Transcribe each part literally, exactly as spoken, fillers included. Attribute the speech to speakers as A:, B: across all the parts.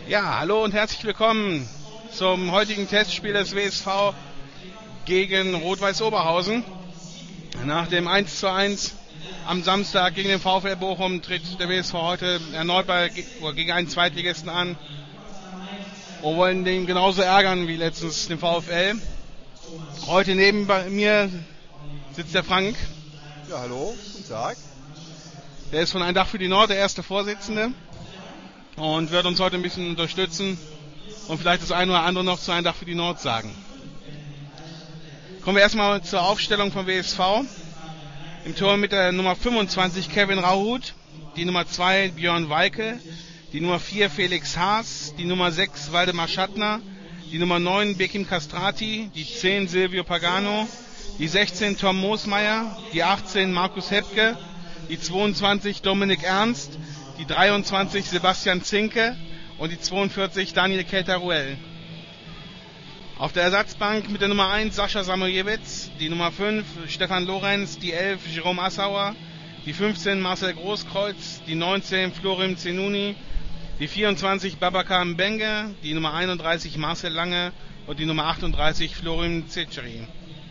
A: Ja, hallo und herzlich willkommen zum heutigen Testspiel des W S V gegen Rot-Weiß Oberhausen. Nach dem eins zu eins am Samstag gegen den VfL Bochum tritt der W S V heute erneut bei, gegen einen Zweitligisten an und wollen den genauso ärgern wie letztens den VfL. Heute neben bei mir sitzt der Frank.
B: Ja, hallo, guten Tag.
A: Der ist von Ein Dach für die Nord, der erste Vorsitzende, und wird uns heute ein bisschen unterstützen und vielleicht das eine oder andere noch zu Ein Dach für die Nord sagen. Kommen wir erstmal zur Aufstellung vom W S V. Im Tor mit der Nummer fünfundzwanzig Kevin Rauhut, die Nummer zwei Björn Weike, die Nummer vier Felix Haas, die Nummer sechs Waldemar Schattner, die Nummer neun Bekim Castrati, die zehn Silvio Pagano, die sechzehn Tom Moosmeier, die achtzehn Markus Hepke, die zweiundzwanzig Dominik Ernst, die dreiundzwanzig Sebastian Zinke und die zweiundvierzig Daniel Kelter-Ruel. Auf der Ersatzbank mit der Nummer eins Sascha Samoyewitz, die Nummer fünf Stefan Lorenz, die elf Jerome Assauer, die fünfzehn Marcel Großkreuz, die neunzehn Florim Zenuni, die vierundzwanzig Babacar Mbenge, die Nummer einunddreißig Marcel Lange und die Nummer achtunddreißig Florim Ceceri.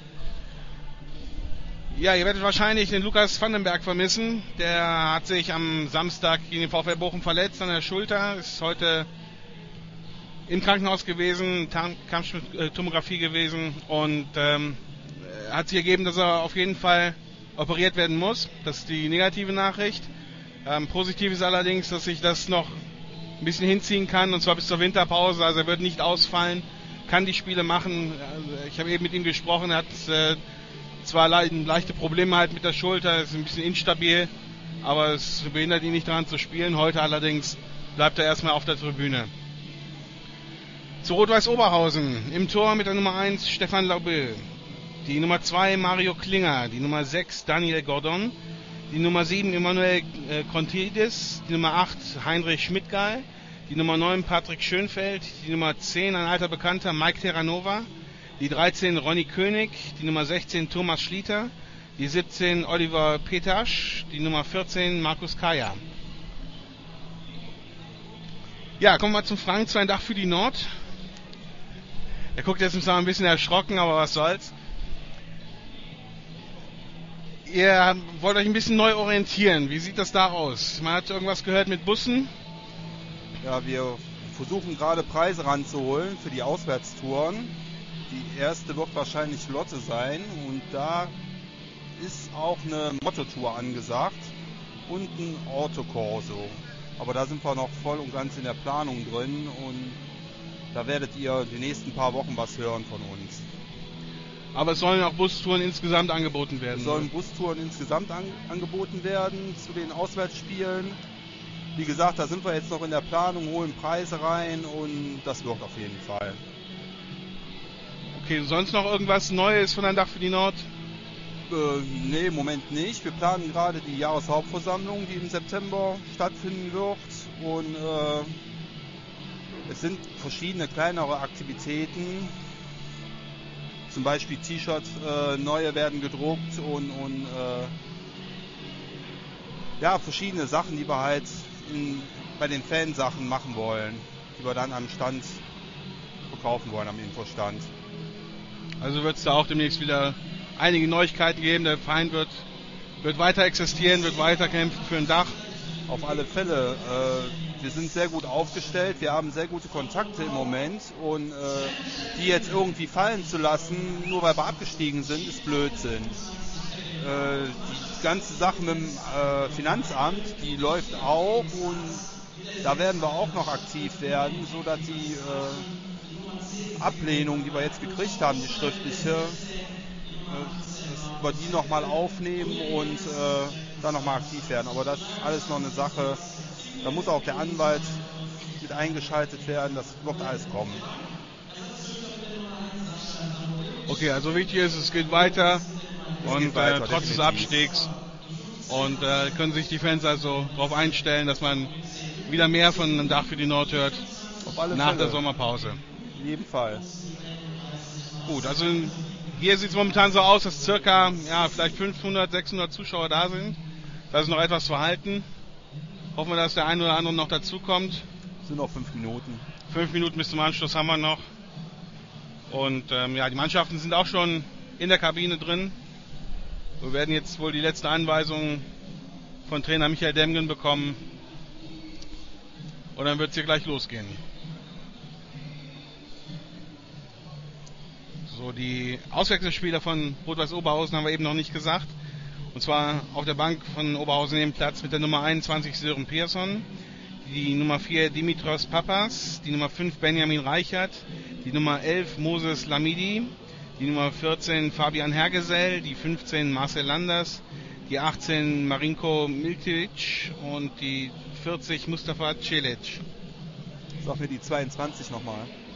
A: Ja, ihr werdet wahrscheinlich den Lukas Vandenberg vermissen. Der hat sich am Samstag gegen den VfL Bochum verletzt an der Schulter, ist heute im Krankenhaus gewesen, Kampftomographie gewesen und ähm, hat sich ergeben, dass er auf jeden Fall operiert werden muss. Das ist die negative Nachricht. Ähm, positiv ist allerdings, dass sich das noch ein bisschen hinziehen kann, und zwar bis zur Winterpause. Also er wird nicht ausfallen, kann die Spiele machen. Ich habe eben mit ihm gesprochen, er hat äh, zwar le- leichte Probleme halt mit der Schulter, ist ein bisschen instabil, aber es behindert ihn nicht daran zu spielen. Heute allerdings bleibt er erstmal auf der Tribüne. Zu Rot-Weiß Oberhausen. Im Tor mit der Nummer eins Stefan Laubel, die Nummer zwei Mario Klinger, die Nummer sechs Daniel Gordon, die Nummer sieben Emanuel äh, Contidis, die Nummer acht Heinrich Schmidtgeil, die Nummer neun Patrick Schönfeld, die Nummer zehn ein alter Bekannter Mike Terranova, die dreizehn Ronny König, die Nummer sechzehn Thomas Schlieter, die siebzehn Oliver Petasch, die Nummer vierzehn Markus Kaya. Ja, kommen wir zum Frank, zu Ein Dach für die Nord. Er guckt jetzt ein bisschen erschrocken, aber was soll's. Ihr wollt euch ein bisschen neu orientieren. Wie sieht das da aus? Man hat irgendwas gehört mit Bussen.
B: Ja, wir versuchen gerade Preise ranzuholen für die Auswärtstouren. Die erste wird wahrscheinlich Lotte sein und da ist auch eine Motto-Tour angesagt und ein Autokorso. Aber da sind wir noch voll und ganz in der Planung drin und da werdet ihr die nächsten paar Wochen was hören von uns.
A: Aber es sollen auch Bustouren insgesamt angeboten werden.
B: Es sollen Bustouren insgesamt an, angeboten werden zu den Auswärtsspielen. Wie gesagt, da sind wir jetzt noch in der Planung, holen Preise rein und das wird auf jeden Fall.
A: Okay, sonst noch irgendwas Neues von Ein Dach für die Nord?
B: Äh, nee, im Moment nicht. Wir planen gerade die Jahreshauptversammlung, die im September stattfinden wird. Und äh, es sind verschiedene kleinere Aktivitäten. Zum Beispiel T-Shirts, äh, neue werden gedruckt und, und äh, ja, verschiedene Sachen, die wir halt in, bei den Fansachen machen wollen, die wir dann am Stand verkaufen wollen, am Infostand.
A: Also wird es da auch demnächst wieder einige Neuigkeiten geben. Der Verein wird, wird weiter existieren, wird weiter kämpfen für ein Dach.
B: Auf alle Fälle. Äh, wir sind sehr gut aufgestellt, wir haben sehr gute Kontakte im Moment und äh, die jetzt irgendwie fallen zu lassen, nur weil wir abgestiegen sind, ist Blödsinn. Äh, die ganze Sache mit dem äh, Finanzamt, die läuft auch und da werden wir auch noch aktiv werden, sodass die äh, Ablehnung, die wir jetzt gekriegt haben, die schriftliche, äh, dass wir die nochmal aufnehmen und äh, dann nochmal aktiv werden. Aber das ist alles noch eine Sache, da muss auch der Anwalt mit eingeschaltet werden, das wird alles kommen.
A: Okay, also wichtig ist, es geht weiter
B: es
A: und
B: geht weiter,
A: äh, trotz
B: definitiv.
A: des Abstiegs. Und äh, können sich die Fans also darauf einstellen, dass man wieder mehr von einem Dach für die Nord hört
B: Auf alle
A: nach
B: Fälle.
A: der Sommerpause.
B: In jedem Fall.
A: Gut, also hier sieht es momentan so aus, dass circa ja, vielleicht fünfhundert, sechshundert Zuschauer da sind. Da ist noch etwas zu halten. Hoffen wir, dass der eine oder andere noch dazukommt.
B: Nur noch fünf Minuten.
A: Fünf Minuten bis zum Anschluss haben wir noch. Und ähm, ja, die Mannschaften sind auch schon in der Kabine drin. Wir werden jetzt wohl die letzte Anweisung von Trainer Michael Demgen bekommen. Und dann wird es hier gleich losgehen. So, die Auswechselspieler von Rot-Weiß Oberhausen haben wir eben noch nicht gesagt. Und zwar auf der Bank von Oberhausen nehmen Platz mit der Nummer einundzwanzig Sören Persson, die Nummer vier Dimitros Papas, die Nummer fünf Benjamin Reichert, die Nummer elf Moses Lamidi, die Nummer vierzehn Fabian Hergesell, die fünfzehn Marcel Landers, die achtzehn Marinko Miltic und die vierzig Mustafa Celic.
B: Sag mir die zweiundzwanzig nochmal.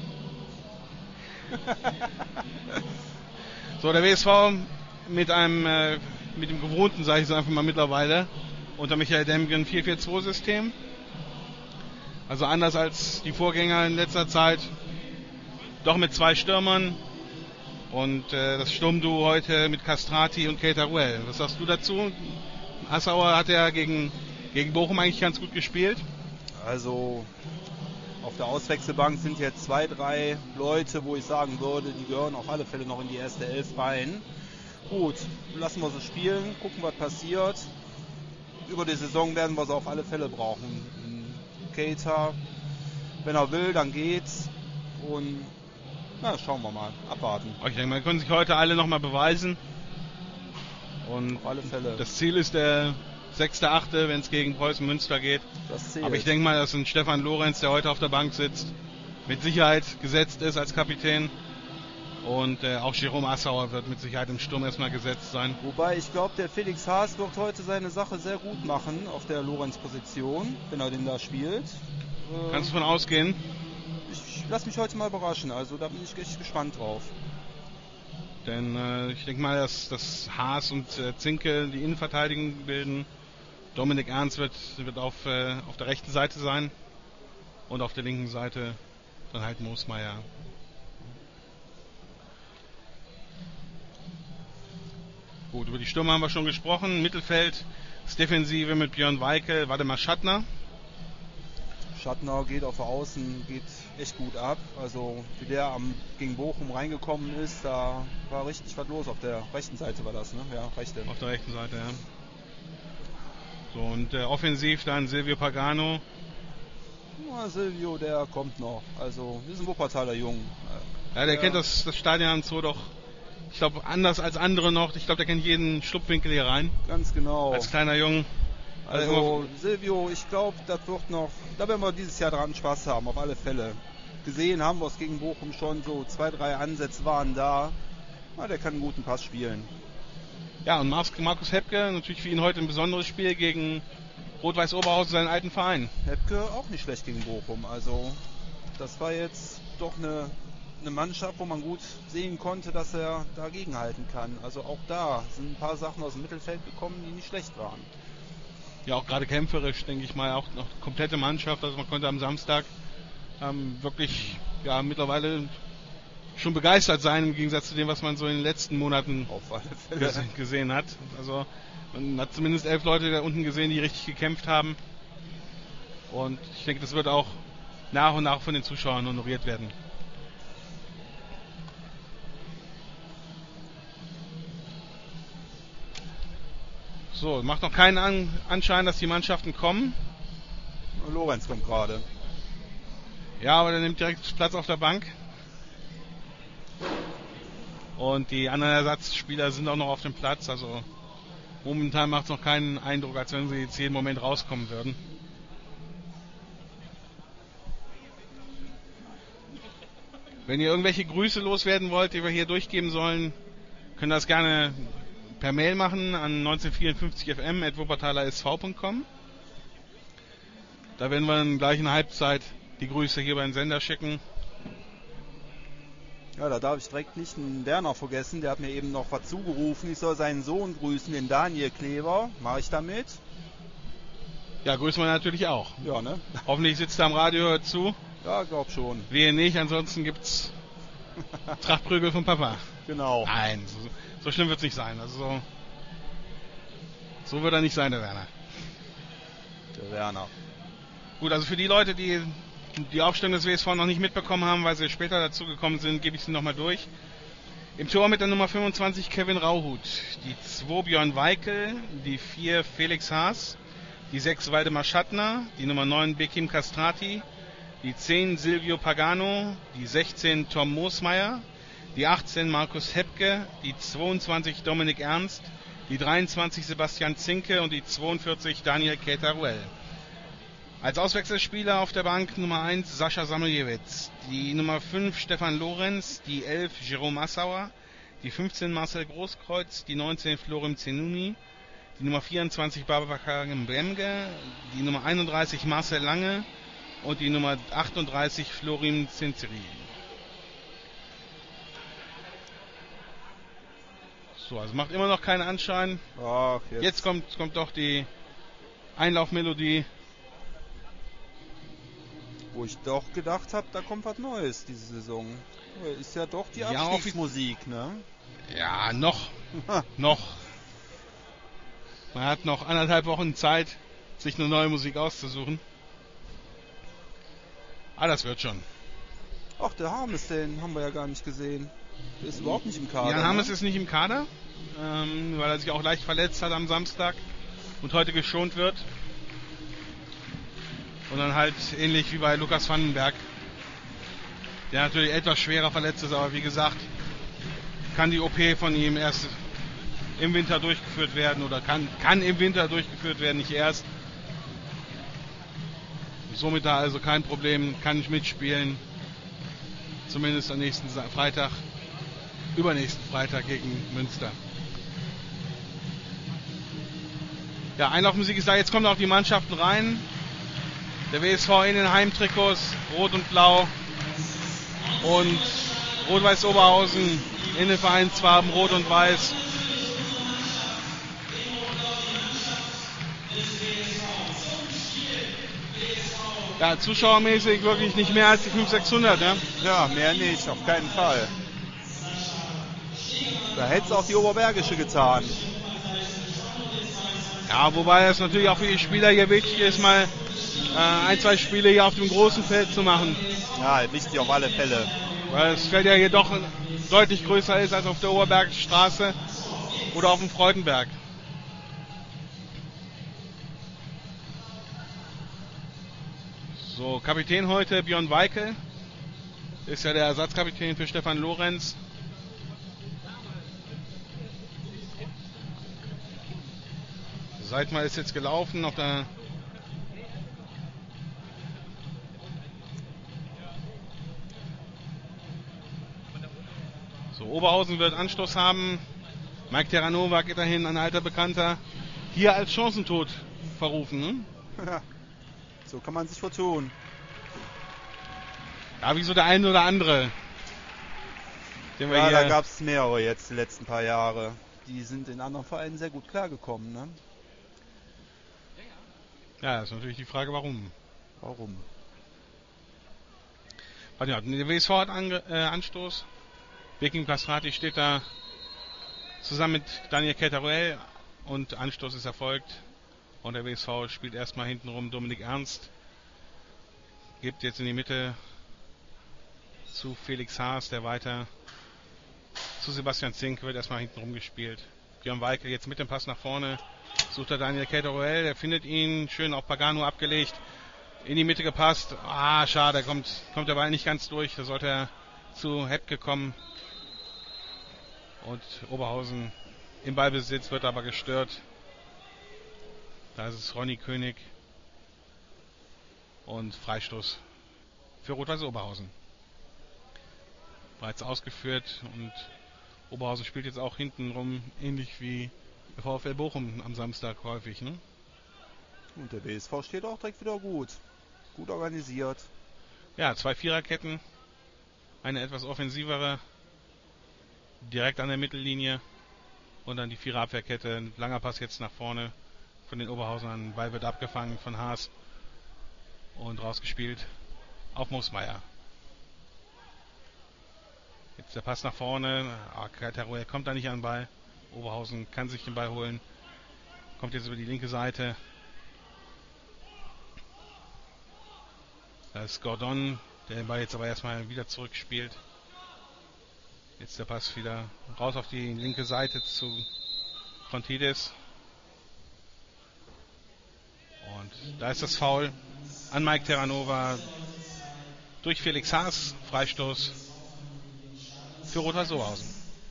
A: So, der W S V mit einem, äh, mit dem gewohnten, sage ich so einfach mal mittlerweile, unter Michael Demgen vier vier zwei System. Also anders als die Vorgänger in letzter Zeit, doch mit zwei Stürmern und äh, das Sturmduo heute mit Castrati und Keita Ruel. Was sagst du dazu? Assauer hat ja gegen, gegen Bochum eigentlich ganz gut gespielt.
B: Also auf der Auswechselbank sind jetzt zwei, drei Leute, wo ich sagen würde, die gehören auf alle Fälle noch in die erste Elf rein. Gut, lassen wir sie spielen, gucken, was passiert. Über die Saison werden wir sie auf alle Fälle brauchen. Keita, wenn er will, dann geht's. Und na, schauen wir mal, abwarten.
A: Ich denke, man können sich heute alle nochmal beweisen. Und
B: auf alle Fälle.
A: Das Ziel ist der sechster achte, wenn es gegen Preußen Münster geht.
B: Das zählt.
A: Aber ich denke mal, dass ein Stefan Lorenz, der heute auf der Bank sitzt, mit Sicherheit gesetzt ist als Kapitän. Und äh, auch Jerome Assauer wird mit Sicherheit im Sturm erstmal gesetzt sein.
B: Wobei ich glaube, der Felix Haas wird heute seine Sache sehr gut machen auf der Lorenz-Position, wenn er den da spielt. Äh,
A: Kannst du davon ausgehen?
B: Ich, ich lasse mich heute mal überraschen, also da bin ich echt gespannt drauf.
A: Denn äh, ich denke mal, dass, dass Haas und äh, Zinke die Innenverteidigung bilden. Dominik Ernst wird, wird auf, äh, auf der rechten Seite sein und auf der linken Seite dann halt Moosmeier. Gut, über die Stürmer haben wir schon gesprochen. Mittelfeld, das Defensive mit Björn Weikel, Waldemar Schattner.
B: Schattner geht auf der Außen, geht echt gut ab. Also wie der am, gegen Bochum reingekommen ist, da war richtig was los. Auf der rechten Seite war das, ne? Ja, rechte.
A: Auf der rechten Seite, ja. So, und äh, offensiv dann Silvio Pagano.
B: Ja, Silvio, der kommt noch. Also, wir sind Wuppertaler Jung.
A: Ja, der, der kennt das, das Stadion so doch, ich glaube, anders als andere noch. Ich glaube, der kennt jeden Schlupfwinkel hier rein.
B: Ganz genau.
A: Als kleiner Jung.
B: Also, also Silvio, ich glaube, das wird noch, da werden wir dieses Jahr dran Spaß haben, auf alle Fälle. Gesehen haben wir es gegen Bochum schon, so zwei, drei Ansätze waren da. Na, der kann einen guten Pass spielen.
A: Ja, und Markus Hepke, natürlich für ihn heute ein besonderes Spiel gegen Rot-Weiß Oberhausen, seinen alten Verein.
B: Hepke auch nicht schlecht gegen Bochum. Also, das war jetzt doch eine, eine Mannschaft, wo man gut sehen konnte, dass er dagegen halten kann. Also auch da sind ein paar Sachen aus dem Mittelfeld gekommen, die nicht schlecht waren.
A: Ja, auch gerade kämpferisch, denke ich mal, auch noch komplette Mannschaft. Also man konnte am Samstag ähm, wirklich ja, mittlerweile schon begeistert sein, im Gegensatz zu dem, was man so in den letzten Monaten
B: auf alle Fälle
A: ges- gesehen hat. Also man hat zumindest elf Leute da unten gesehen, die richtig gekämpft haben. Und ich denke, das wird auch nach und nach von den Zuschauern honoriert werden. So, macht noch keinen An- Anschein, dass die Mannschaften kommen.
B: Lorenz kommt gerade.
A: Ja, aber der nimmt direkt Platz auf der Bank. Und die anderen Ersatzspieler sind auch noch auf dem Platz. Also momentan macht es noch keinen Eindruck, als wenn sie jetzt jeden Moment rauskommen würden. Wenn ihr irgendwelche Grüße loswerden wollt, die wir hier durchgeben sollen, könnt ihr das gerne per Mail machen an neunzehnhundertvierundfünfzig f m at wuppertaler s v punkt com. Da werden wir dann gleich in der Halbzeit die Grüße hier bei den Sender schicken.
B: Ja, da darf ich direkt nicht einen Werner vergessen. Der hat mir eben noch was zugerufen. Ich soll seinen Sohn grüßen, den Daniel Kleber. Mache ich damit?
A: Ja, grüßen wir natürlich auch.
B: Ja, ne?
A: Hoffentlich sitzt er am Radio, hört zu.
B: Ja, glaub schon.
A: Wehe nicht, ansonsten gibt's Trachtprügel vom Papa.
B: Genau.
A: Nein, so, so schlimm wird's nicht sein. Also so, so wird er nicht sein, der Werner.
B: Der Werner.
A: Gut, also für die Leute, die die Aufstellung des W S V noch nicht mitbekommen haben, weil sie später dazu gekommen sind, gebe ich sie nochmal durch. Im Tor mit der Nummer fünfundzwanzig Kevin Rauhut, die zwei Björn Weikel, die vier Felix Haas, die sechs Waldemar Schattner, die Nummer neun Bekim Castrati, die zehn Silvio Pagano, die sechzehn Tom Moosmeier, die achtzehn Markus Hepke, die zweiundzwanzig Dominik Ernst, die dreiundzwanzig Sebastian Zinke und die zweiundvierzig Daniel Keter-Ruel. Als Auswechselspieler auf der Bank Nummer eins Sascha Samuljewitz, die Nummer fünf Stefan Lorenz, die elf Jerome Assauer, die fünfzehn Marcel Großkreuz, die neunzehn Florim Zenuni, die Nummer vierundzwanzig Babacar Bremge, die Nummer einunddreißig Marcel Lange und die Nummer achtunddreißig Florim Zinzeri. So, also macht immer noch keinen Anschein.
B: Ach, jetzt.
A: Jetzt kommt, kommt doch die Einlaufmelodie.
B: Wo ich doch gedacht habe, da kommt was Neues diese Saison. Ist ja doch die
A: Ja,
B: Abstiegsmusik, ne?
A: Ja, noch. noch. Man hat noch anderthalb Wochen Zeit, sich eine neue Musik auszusuchen. Ah, das wird schon.
B: Ach, der Harmes, den haben wir ja gar nicht gesehen. Der ist überhaupt nicht im Kader.
A: Jan Harmes
B: ne?
A: ist nicht im Kader, ähm, weil er sich auch leicht verletzt hat am Samstag und heute geschont wird. Und dann halt ähnlich wie bei Lukas Vandenberg, der natürlich etwas schwerer verletzt ist, aber wie gesagt, kann die O P von ihm erst im Winter durchgeführt werden oder kann, kann im Winter durchgeführt werden, nicht erst. Somit da also kein Problem, kann ich mitspielen. Zumindest am nächsten Freitag, übernächsten Freitag gegen Münster. Ja, Einlaufmusik ist da, jetzt kommen auch die Mannschaften rein. Der W S V in den Heimtrikots, rot und blau, und Rot-Weiß Oberhausen in den Vereinsfarben, rot und weiß. Ja, zuschauermäßig wirklich nicht mehr als die fünfhundert, sechshundert, ne?
B: Ja, mehr nicht, auf keinen Fall. Da hätte es auch die Oberbergische getan.
A: Ja, wobei es natürlich auch für die Spieler hier wichtig ist, mal äh, ein, zwei Spiele hier auf dem großen Feld zu machen.
B: Ja, wichtig auf alle Fälle.
A: Weil das Feld ja hier doch deutlich größer ist als auf der Oberbergischen Straße oder auf dem Freudenberg. So, Kapitän heute Björn Weikel. Ist ja der Ersatzkapitän für Stefan Lorenz. Seidmar ist jetzt gelaufen auf der So, Oberhausen wird Anstoß haben. Mike Terranova geht dahin, ein alter Bekannter. Hier als Chancentod verrufen, ne?
B: Ja, so kann man sich vertun.
A: Ja, wie so der eine oder andere. Den wir
B: Ja,
A: hier
B: da gab es mehrere jetzt die letzten paar Jahre. Die sind in anderen Vereinen sehr gut klargekommen, ne?
A: Ja, ist natürlich die Frage, warum.
B: Warum?
A: Warte, ja, der W S V hat Ange äh, Anstoß. Bekim Castrati steht da zusammen mit Daniel Keter-Ruel und Anstoß ist erfolgt. Und der W S V spielt erstmal hintenrum Dominik Ernst. Gibt jetzt in die Mitte zu Felix Haas, der weiter zu Sebastian Zink, wird erstmal hintenrum gespielt. Björn Weikel jetzt mit dem Pass nach vorne. Sucht er Daniel Keter-Ruel, der findet ihn, schön auf Pagano abgelegt, in die Mitte gepasst. Ah, schade, kommt, kommt der Ball nicht ganz durch, da sollte er zu Hepke kommen. Und Oberhausen im Ballbesitz, wird aber gestört. Da ist es Ronny König. Und Freistoß für Rot-Weiß Oberhausen. Bereits ausgeführt und Oberhausen spielt jetzt auch hinten rum, ähnlich wie der VfL Bochum am Samstag häufig, ne?
B: Und der W S V steht auch direkt wieder gut. Gut organisiert.
A: Ja, zwei Viererketten. Eine etwas offensivere. Direkt an der Mittellinie. Und dann die Viererabwehrkette. Ein langer Pass jetzt nach vorne von den Oberhausenern. Ball wird abgefangen von Haas. Und rausgespielt auf Moosmeier. Jetzt der Pass nach vorne. Ah, Keter-Ruel kommt da nicht an den Ball. Oberhausen kann sich den Ball holen. Kommt jetzt über die linke Seite. Da ist Gordon, der den Ball jetzt aber erstmal wieder zurückspielt. Jetzt der Pass wieder raus auf die linke Seite zu Fontidis. Und da ist das Foul an Mike Terranova durch Felix Haas. Freistoß für Rot-Weiß Oberhausen.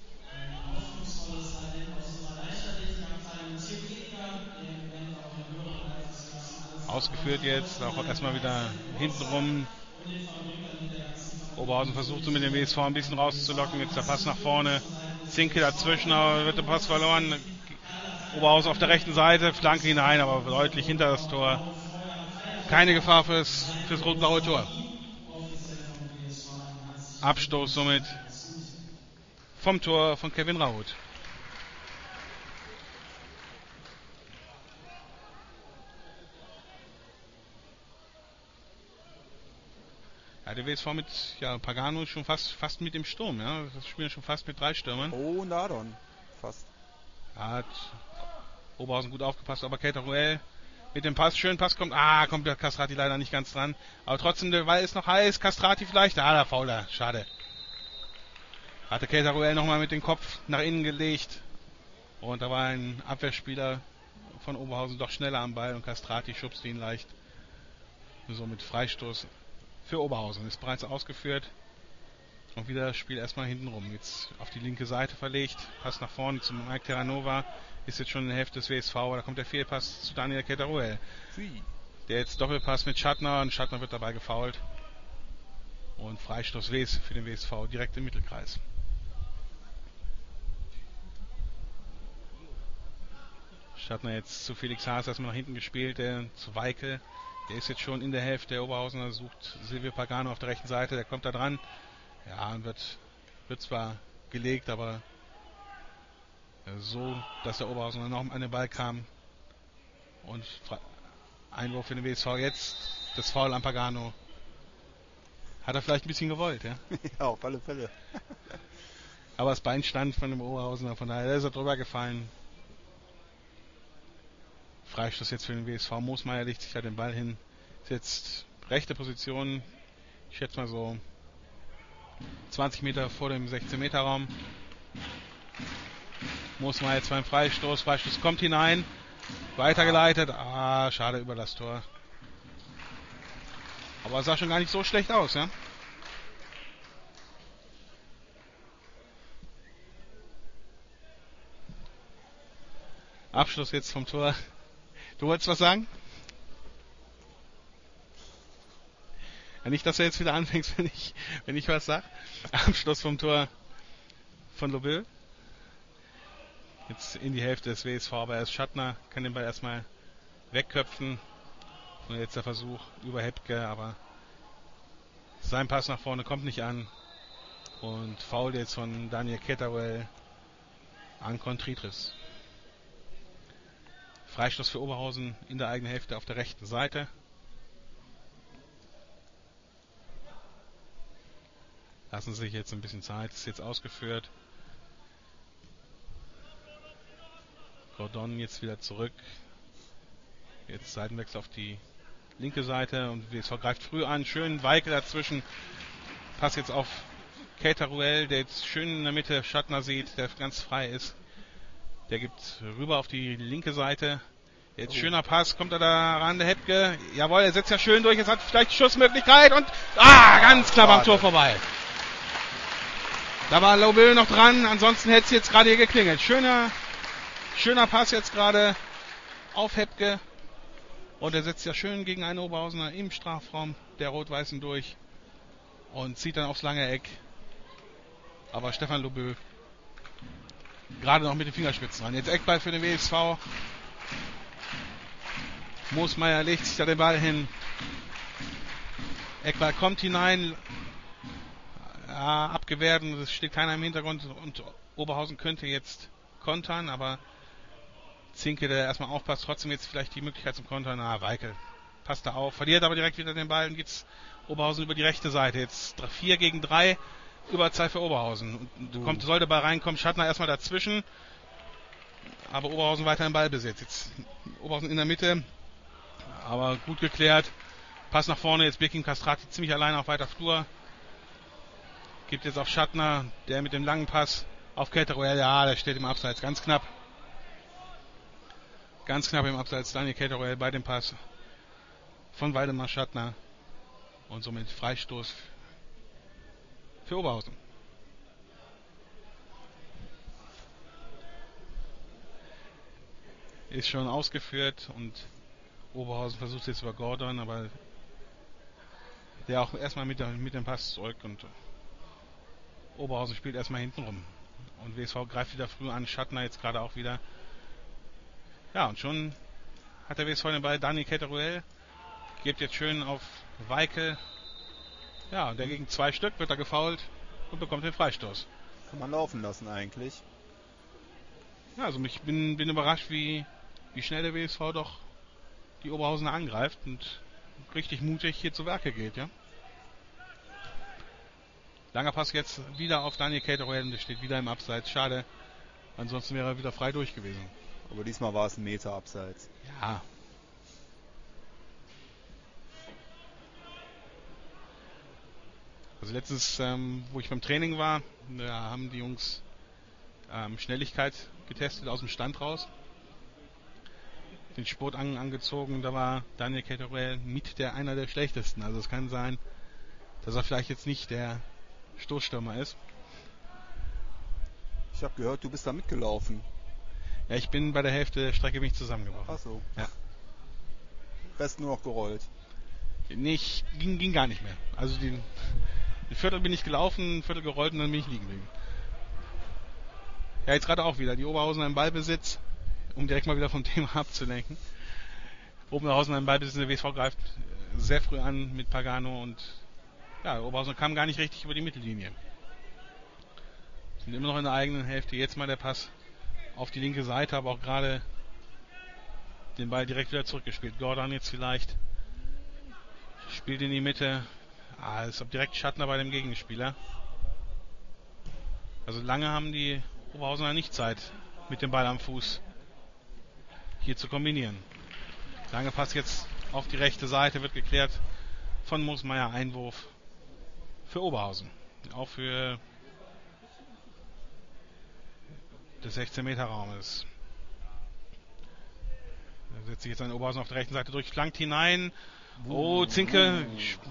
A: Ausgeführt jetzt, auch erstmal wieder hintenrum. Oberhausen versucht so mit dem W S V ein bisschen rauszulocken. Jetzt der Pass nach vorne. Zinke dazwischen, aber wird der Pass verloren. Oberhausen auf der rechten Seite, Flanke hinein, aber deutlich hinter das Tor. Keine Gefahr fürs, fürs rot-blaue Tor. Abstoß somit vom Tor von Kevin Raut. Ja, der W S V mit ja, Pagano schon fast, fast mit dem Sturm. Ja? Das spielen schon fast mit drei Stürmern.
B: Oh, Nadon. Fast.
A: Ja, hat Oberhausen gut aufgepasst, aber Keita-Ruel mit dem Pass, schön Pass kommt. Ah, kommt der Castrati leider nicht ganz dran. Aber trotzdem, der Ball ist noch heiß. Castrati vielleicht. Ah, der Fauler. Schade. Hatte Keita-Ruel nochmal mit dem Kopf nach innen gelegt. Und da war ein Abwehrspieler von Oberhausen doch schneller am Ball und Castrati schubste ihn leicht. So mit Freistoß für Oberhausen. Ist bereits ausgeführt. Und wieder das Spiel erstmal hinten rum. Jetzt auf die linke Seite verlegt. Pass nach vorne zum Mike Terranova. Ist jetzt schon in der Hälfte des W S V. Da kommt der Fehlpass zu Daniel Keita-Ruel. Der jetzt Doppelpass mit Schattner. Und Schattner wird dabei gefoult. Und Freistoß Wes für den W S V direkt im Mittelkreis. Schattner jetzt zu Felix Haas erstmal nach hinten gespielt. Der zu Weikel. Der ist jetzt schon in der Hälfte der Oberhausener. Sucht Silvio Pagano auf der rechten Seite. Der kommt da dran. Ja, und wird, wird zwar gelegt, aber so, dass der Oberhausener noch an den Ball kam. Und Einwurf für den W S V jetzt. Das Foul an Pagano. Hat er vielleicht ein bisschen gewollt, ja?
B: Ja, auf alle Fälle.
A: Aber das Bein stand von dem Oberhausener, von daher ist er drüber gefallen. Freistoß jetzt für den W S V. Moosmeier legt sich da den Ball hin. Ist jetzt rechte Position. Ich schätze mal so zwanzig Meter vor dem sechzehn Meter Raum. Moosmeier jetzt beim Freistoß. Freistoß kommt hinein. Weitergeleitet. Ah, schade über das Tor. Aber es sah schon gar nicht so schlecht aus, ja? Abschluss jetzt vom Tor. Du wolltest was sagen? Ja, nicht, dass du jetzt wieder anfängst, wenn ich, wenn ich was sag. Abschluss vom Tor von Lobel. Jetzt in die Hälfte des W S V, aber erst Schattner kann den Ball erstmal wegköpfen. Und jetzt der Versuch über Hepke, aber sein Pass nach vorne kommt nicht an. Und Foul jetzt von Daniel Keita-Ruel an Contreras. Freistoß für Oberhausen in der eigenen Hälfte auf der rechten Seite. Lassen Sie sich jetzt ein bisschen Zeit. Ist jetzt ausgeführt. Gordon jetzt wieder zurück. Jetzt Seitenwechsel auf die linke Seite und W S V greift früh an. Schön Weikel dazwischen. Pass jetzt auf Keita-Ruel, der jetzt schön in der Mitte Schattner sieht, der ganz frei ist. Der gibt rüber auf die linke Seite. Jetzt oh. Schöner Pass, kommt er da ran, der Hepke. Jawohl, er setzt ja schön durch, jetzt hat vielleicht die Schussmöglichkeit und ah, ganz knapp am Tor vorbei. Da war Lobel noch dran, ansonsten hätte es jetzt gerade hier geklingelt. Schöner, schöner Pass jetzt gerade auf Hepke. Und er setzt ja schön gegen einen Oberhausener im Strafraum der Rot-Weißen durch und zieht dann aufs lange Eck. Aber Stefan Lobel gerade noch mit den Fingerspitzen dran. Jetzt Eckball für den W S V. Moosmeier legt sich da den Ball hin. Eckball kommt hinein. Ja, abgewehrt, und es steht keiner im Hintergrund. Und Oberhausen könnte jetzt kontern, aber Zinke, der erstmal aufpasst, trotzdem jetzt vielleicht die Möglichkeit zum Kontern. Na, Weikel passt da auf, verliert aber direkt wieder den Ball und geht's Oberhausen über die rechte Seite. Jetzt vier gegen drei. Überzahl für Oberhausen. Und kommt, soll der Ball reinkommen, Schattner erstmal dazwischen. Aber Oberhausen weiter im Ballbesitz. Jetzt Oberhausen in der Mitte. Aber gut geklärt. Pass nach vorne, jetzt Birkin Castrati ziemlich alleine auf weiter Flur. Gibt jetzt auf Schattner, der mit dem langen Pass auf Cateruel. Ja, der steht im Abseits, ganz knapp. Ganz knapp im Abseits, Daniel Cateruel bei dem Pass von Waldemar Schattner. Und somit Freistoß für Oberhausen. Ist schon ausgeführt und Oberhausen versucht jetzt über Gordon, aber der auch erstmal mit, mit dem Pass zurück und Oberhausen spielt erstmal hinten rum. Und W S V greift wieder früh an, Schattner jetzt gerade auch wieder. Ja, und schon hat der W S V den Ball. Daniel Cateruel gibt jetzt schön auf Weikel. Ja, und der gegen zwei Stück wird er gefoult und bekommt den Freistoß.
B: Kann man laufen lassen eigentlich.
A: Ja, also ich bin, bin überrascht, wie, wie schnell der W S V doch die Oberhausener angreift und richtig mutig hier zu Werke geht, ja. Langer Pass jetzt wieder auf Daniel Cateruel und der steht wieder im Abseits. Schade, ansonsten wäre er wieder frei durch gewesen.
B: Aber diesmal war es ein Meter Abseits.
A: Ja. Also letztens, ähm, wo ich beim Training war, da haben die Jungs ähm, Schnelligkeit getestet aus dem Stand raus. Den Sport an, angezogen, da war Daniel Cateruel mit der einer der schlechtesten. Also es kann sein, dass er vielleicht jetzt nicht der Stoßstürmer ist.
B: Ich habe gehört, du bist da mitgelaufen.
A: Ja, ich bin bei der Hälfte der Strecke mich zusammengebrochen.
B: Ach so.
A: Ja.
B: Rest nur noch gerollt.
A: Nee, ich ging, ging gar nicht mehr. Also die, ein Viertel bin ich gelaufen, ein Viertel gerollt und dann bin ich liegen geblieben. Ja, jetzt gerade auch wieder. Die Oberhausener im Ballbesitz, um direkt mal wieder vom Thema abzulenken. Oberhausener im Ballbesitz, der W S V greift sehr früh an mit Pagano und ja, Oberhausen kam gar nicht richtig über die Mittellinie. Sind immer noch in der eigenen Hälfte. Jetzt mal der Pass auf die linke Seite, aber auch gerade den Ball direkt wieder zurückgespielt. Gordon jetzt vielleicht spielt in die Mitte. Ah, ist direkt Schattner bei dem Gegenspieler. Also lange haben die Oberhausener nicht Zeit, mit dem Ball am Fuß hier zu kombinieren. Lange Pass jetzt auf die rechte Seite, wird geklärt von Moosmeier. Einwurf für Oberhausen. Auch für des sechzehn Meter Raumes. Da setzt sich jetzt ein Oberhausen auf der rechten Seite durch, flankt hinein. Oh, Zinke.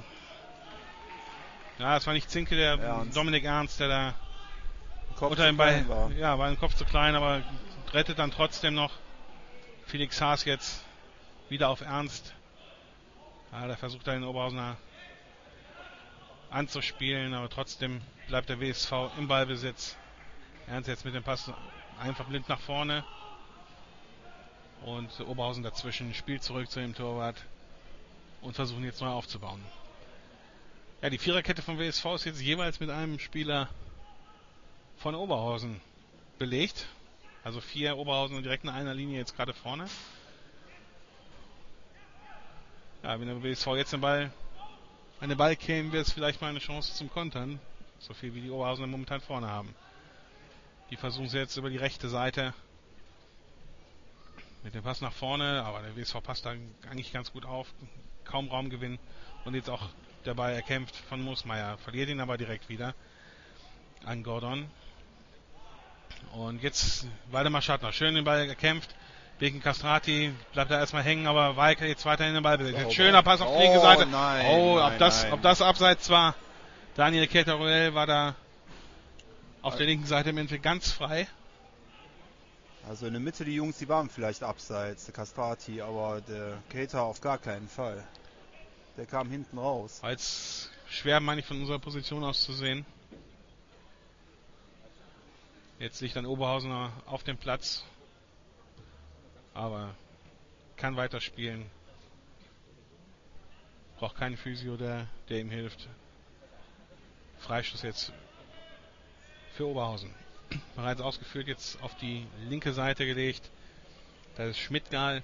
A: Ja, das war nicht Zinke, der Ernst. Dominik Ernst, der da
B: Kopf
A: unter dem Ball
B: war.
A: Ja, war ein Kopf zu klein, aber rettet dann trotzdem noch. Felix Haas jetzt wieder auf Ernst. Ja, da versucht er den Oberhausener anzuspielen, aber trotzdem bleibt der W S V im Ballbesitz. Ernst jetzt mit dem Pass einfach blind nach vorne. Und Oberhausen dazwischen, spielt zurück zu dem Torwart und versuchen jetzt neu aufzubauen. Ja, die Viererkette vom W S V ist jetzt jeweils mit einem Spieler von Oberhausen belegt. Also vier Oberhausen direkt in einer Linie jetzt gerade vorne. Ja, wenn der W S V jetzt den Ball, an den Ball käme, wäre es vielleicht mal eine Chance zum Kontern. So viel wie die Oberhausener momentan vorne haben. Die versuchen sie jetzt über die rechte Seite mit dem Pass nach vorne, aber der W S V passt da eigentlich ganz gut auf. Kaum Raumgewinn. Und jetzt auch der Ball erkämpft von Moosmeier. Verliert ihn aber direkt wieder an Gordon. Und jetzt Waldemar Schattner. Schön den Ball erkämpft. Birkin Castrati bleibt da erstmal hängen, aber Weikel jetzt weiterhin den Ball besitzt. Schöner Pass auf die linke Seite.
B: Oh, nein,
A: oh
B: nein,
A: ob, das,
B: nein.
A: ob das abseits war. Daniel Cateruel war da auf der linken Seite im Endeffekt ganz frei.
B: Also in der Mitte die Jungs, die waren vielleicht abseits, der Castrati, aber der Cater auf gar keinen Fall. Der kam hinten raus.
A: War jetzt schwer, meine ich, von unserer Position aus zu sehen. Jetzt liegt dann Oberhausener auf dem Platz. Aber kann weiterspielen. Braucht keinen Physio, der, der ihm hilft. Freistoß jetzt für Oberhausen. Bereits ausgeführt, jetzt auf die linke Seite gelegt. Da ist Schmidtgal.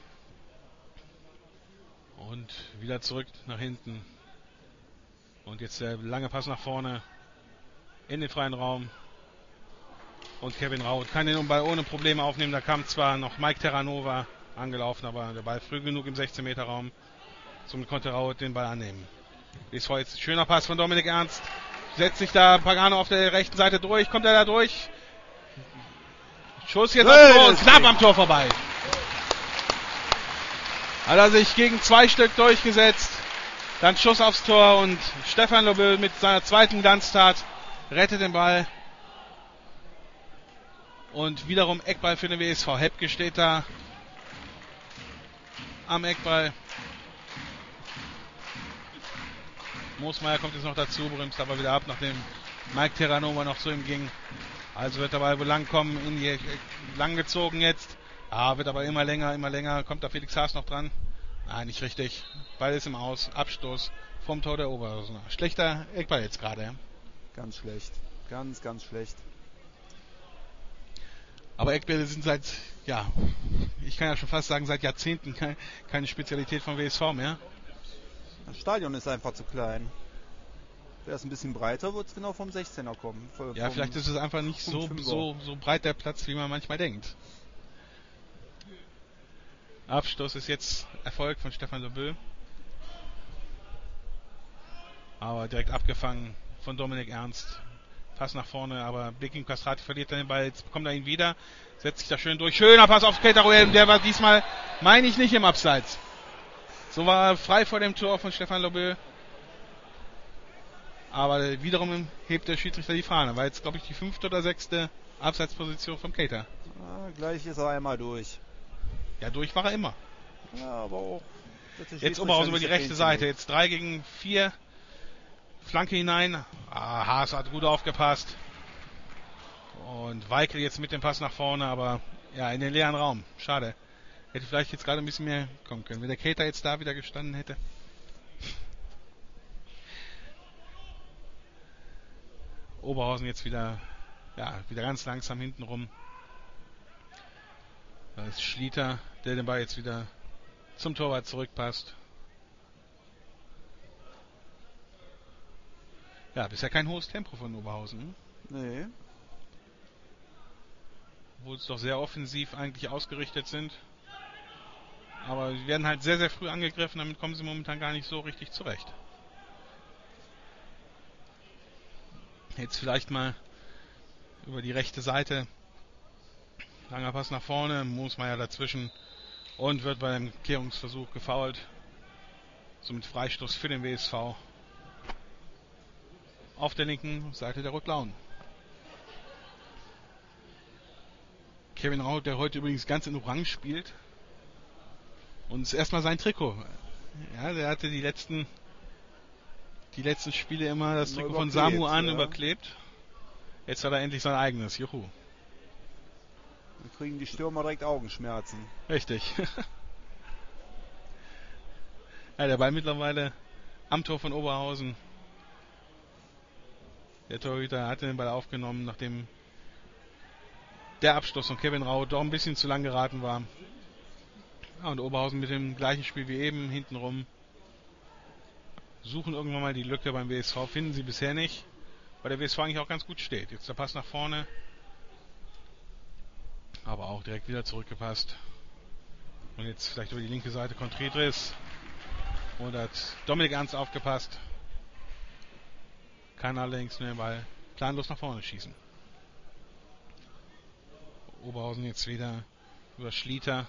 A: Und wieder zurück nach hinten. Und jetzt der lange Pass nach vorne. In den freien Raum. Und Kevin Raut kann den Ball ohne Probleme aufnehmen. Da kam zwar noch Mike Terranova angelaufen, aber der Ball früh genug im sechzehn Meter Raum, Somit konnte Raut den Ball annehmen. W S V jetzt schöner Pass von Dominik Ernst. Setzt sich da Pagano auf der rechten Seite durch. Kommt er da durch? Schuss jetzt
B: Hey,
A: am Tor und knapp am Tor vorbei. Hat er sich gegen zwei Stück durchgesetzt. Dann Schuss aufs Tor und Stefan Lobel mit seiner zweiten Glanztat rettet den Ball. Und wiederum Eckball für den W S V. Hepke steht da am Eckball. Moosmeier kommt jetzt noch dazu, bremst aber wieder ab, nachdem Mike Terranova noch zu ihm ging. Also wird der Ball wohl lang kommen, in die, lang gezogen jetzt. Ah, wird aber immer länger, immer länger. Kommt da Felix Haas noch dran? Nein, nicht richtig. Ball ist im Aus. Abstoß vom Tor der Oberhausener. Schlechter Eckball jetzt gerade. Ja?
B: Ganz schlecht. Ganz, ganz schlecht.
A: Aber Eckbälle sind seit, ja, ich kann ja schon fast sagen, seit Jahrzehnten kein, keine Spezialität vom W S V mehr.
B: Das Stadion ist einfach zu klein. Wäre es ein bisschen breiter, wird es genau vom sechzehner kommen. Vom,
A: ja, vielleicht ist es einfach nicht so, so, so breit der Platz, wie man manchmal denkt. Abstoß ist jetzt Erfolg von Stefan Lobel. Aber direkt abgefangen von Dominik Ernst. Pass nach vorne, aber Bekim Castrati verliert dann den Ball. Jetzt bekommt er ihn wieder. Setzt sich da schön durch. Schöner Pass auf Keita Ruel. Der war diesmal, meine ich, nicht im Abseits. So war er frei vor dem Tor von Stefan Lobel. Aber wiederum hebt der Schiedsrichter die Fahne. War jetzt, glaube ich, die fünfte oder sechste Abseitsposition vom Keita.
B: Ja, gleich ist er einmal durch.
A: Ja, durch war er immer.
B: Ja, aber auch.
A: Jetzt Oberhausen über die rechte Seite. Jetzt drei gegen vier. Flanke hinein. Ah, Haas hat gut aufgepasst. Und Weikel jetzt mit dem Pass nach vorne, aber ja, in den leeren Raum. Schade. Hätte vielleicht jetzt gerade ein bisschen mehr kommen können. Wenn der Keita jetzt da wieder gestanden hätte. Oberhausen jetzt wieder, ja, wieder ganz langsam hinten rum. Da ist Schlieter, der den Ball jetzt wieder zum Torwart zurückpasst. Ja, bisher kein hohes Tempo von Oberhausen.
B: Nee.
A: Obwohl es doch sehr offensiv eigentlich ausgerichtet sind. Aber sie werden halt sehr, sehr früh angegriffen, damit kommen sie momentan gar nicht so richtig zurecht. Jetzt vielleicht mal über die rechte Seite. Langer Pass nach vorne, Moosmeier dazwischen und wird beim Kehrungsversuch gefoult. Somit Freistoß für den W S V. Auf der linken Seite der Rot-Blauen. Kevin Raut, der heute übrigens ganz in Orange spielt. Und ist erstmal sein Trikot. Ja, der hatte die letzten die letzten Spiele immer das Trikot von Samu an ja. überklebt. Jetzt hat er endlich sein eigenes. Juhu.
B: Dann kriegen die Stürmer direkt Augenschmerzen.
A: Richtig. Ja, der Ball mittlerweile am Tor von Oberhausen. Der Torhüter hatte den Ball aufgenommen, nachdem der Abstoß von Kevin Rau doch ein bisschen zu lang geraten war. Ja, und Oberhausen mit dem gleichen Spiel wie eben, hintenrum. Suchen irgendwann mal die Lücke beim W S V, finden sie bisher nicht, weil der W S V eigentlich auch ganz gut steht. Jetzt der Pass nach vorne, aber auch direkt wieder zurückgepasst. Und jetzt vielleicht über die linke Seite Contreras. Und hat Dominik Ernst aufgepasst. Kann allerdings nur den Ball planlos nach vorne schießen. Oberhausen jetzt wieder über Schlieter.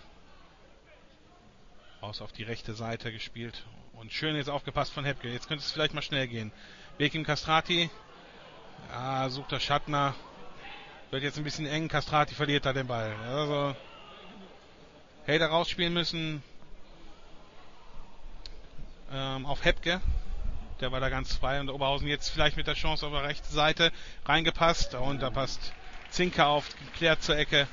A: Raus auf die rechte Seite gespielt. Und schön jetzt aufgepasst von Hepke. Jetzt könnte es vielleicht mal schnell gehen. Bekim Castrati. Ja, sucht der Schattner. Wird jetzt ein bisschen eng. Castrati verliert da den Ball. Also hätte rausspielen müssen ähm, auf Hepke. Der war da ganz frei. Und Oberhausen jetzt vielleicht mit der Chance auf der rechten Seite reingepasst. Und da passt Zinker auf, geklärt zur Ecke.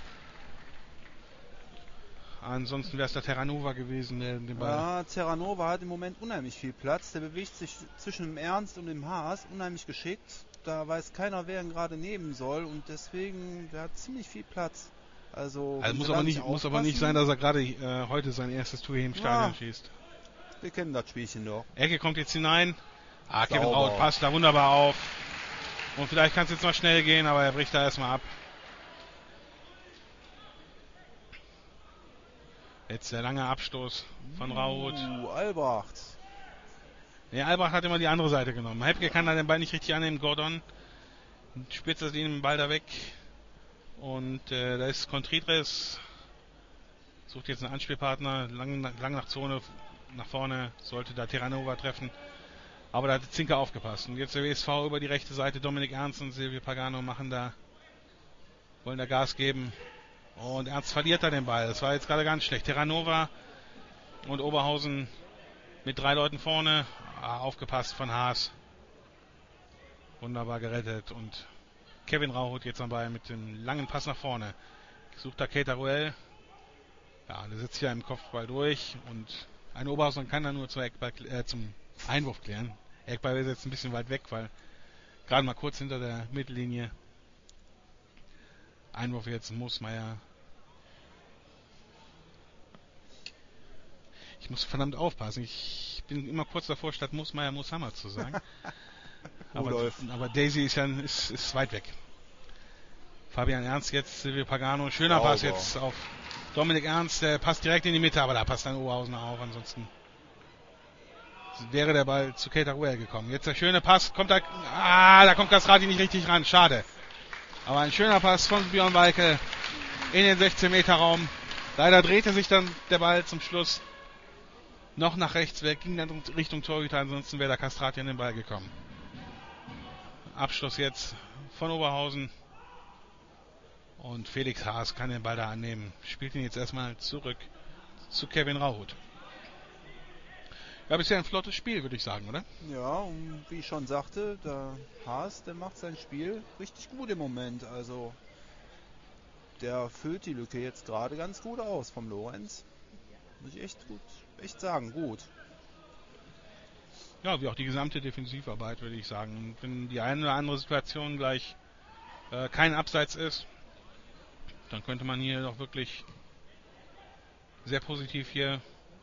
A: Ansonsten wäre es der Terranova gewesen, der den Ball.
B: Ja, Terranova hat im Moment unheimlich viel Platz. Der bewegt sich zwischen dem Ernst und dem Haas unheimlich geschickt. Da weiß keiner, wer ihn gerade nehmen soll. Und deswegen, der hat ziemlich viel Platz. Also,
A: also muss, aber nicht, muss aber nicht sein, dass er gerade äh, heute sein erstes Tor hier im Stadion ja, schießt.
B: Wir kennen das Spielchen doch.
A: Ecke kommt jetzt hinein. Ah, Kevin Rau passt da wunderbar auf. Und vielleicht kann es jetzt mal schnell gehen, aber er bricht da erstmal ab. Jetzt der lange Abstoß von Raut.
B: Uh, Albacht.
A: Ja, Albrecht hat immer die andere Seite genommen. Hepke kann da den Ball nicht richtig annehmen. Gordon spitzt das den Ball da weg. Und äh, da ist Contreras. Sucht jetzt einen Anspielpartner. Lang, lang nach Zone, nach vorne. Sollte da Terranova treffen. Aber da hat Zinker aufgepasst. Und jetzt der W S V über die rechte Seite. Dominik Ernst und Silvio Pagano machen da, wollen da Gas geben. Und Ernst verliert da den Ball. Das war jetzt gerade ganz schlecht. Terranova und Oberhausen mit drei Leuten vorne. Ah, aufgepasst von Haas. Wunderbar gerettet. Und Kevin Rauhut jetzt dabei mit dem langen Pass nach vorne. Sucht da Keita Ruel. Ja, der sitzt hier im Kopfball durch. Und ein Oberhausen kann da nur zur Eckball, äh, zum Einwurf klären. Eckball ist jetzt ein bisschen weit weg, weil gerade mal kurz hinter der Mittellinie. Einwurf jetzt Moosmeier. Ich muss verdammt aufpassen. Ich bin immer kurz davor, statt Moosmeier Mooshammer zu sagen. aber, aber Daisy ist ja ist, ist weit weg. Fabian Ernst jetzt, Silvio Pagano. Schöner Sauber. Pass jetzt auf Dominik Ernst. Der passt direkt in die Mitte, aber da passt dann Oberhausen auf. Ansonsten wäre der Ball zu Keita Ruel gekommen. Jetzt der schöne Pass. Kommt da. Ah, da kommt Castrati nicht richtig ran. Schade. Aber ein schöner Pass von Björn Walke in den sechzehn Meter Raum. Leider drehte sich dann der Ball zum Schluss noch nach rechts weg, ging dann Richtung Torhüter, ansonsten wäre der Castrati an den Ball gekommen. Abschluss jetzt von Oberhausen. Und Felix Haas kann den Ball da annehmen. Spielt ihn jetzt erstmal zurück zu Kevin Rauhut. Ja, bisher ein flottes Spiel, würde ich sagen, oder?
B: Ja, und wie ich schon sagte, der Haas, der macht sein Spiel richtig gut im Moment. Also der füllt die Lücke jetzt gerade ganz gut aus vom Lorenz. Muss ich echt gut, echt sagen, gut.
A: Ja, wie auch die gesamte Defensivarbeit, würde ich sagen. Und wenn die eine oder andere Situation gleich äh, kein Abseits ist, dann könnte man hier doch wirklich sehr positiv hier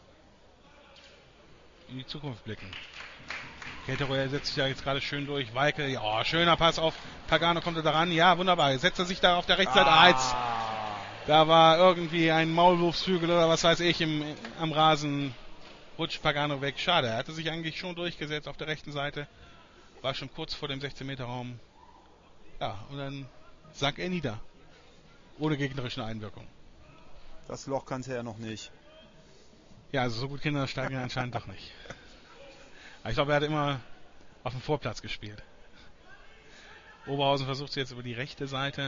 A: in die Zukunft blicken. Keita Ruel setzt sich ja jetzt gerade schön durch. Walke, ja, schöner Pass auf Pagano, kommt er da ran. Ja, wunderbar. Jetzt setzt er sich da auf der rechten Seite. Ah, jetzt, da war irgendwie ein Maulwurfshügel oder was weiß ich im, am Rasen. Rutscht Pagano weg. Schade, er hatte sich eigentlich schon durchgesetzt auf der rechten Seite. War schon kurz vor dem sechzehn Meter Raum. Ja, und dann sank er nieder. Ohne gegnerische Einwirkung.
B: Das Loch kannte er noch nicht.
A: Ja, also so gut Kinder steigen anscheinend doch nicht. Aber ich glaube, er hat immer auf dem Vorplatz gespielt. Oberhausen versucht es jetzt über die rechte Seite.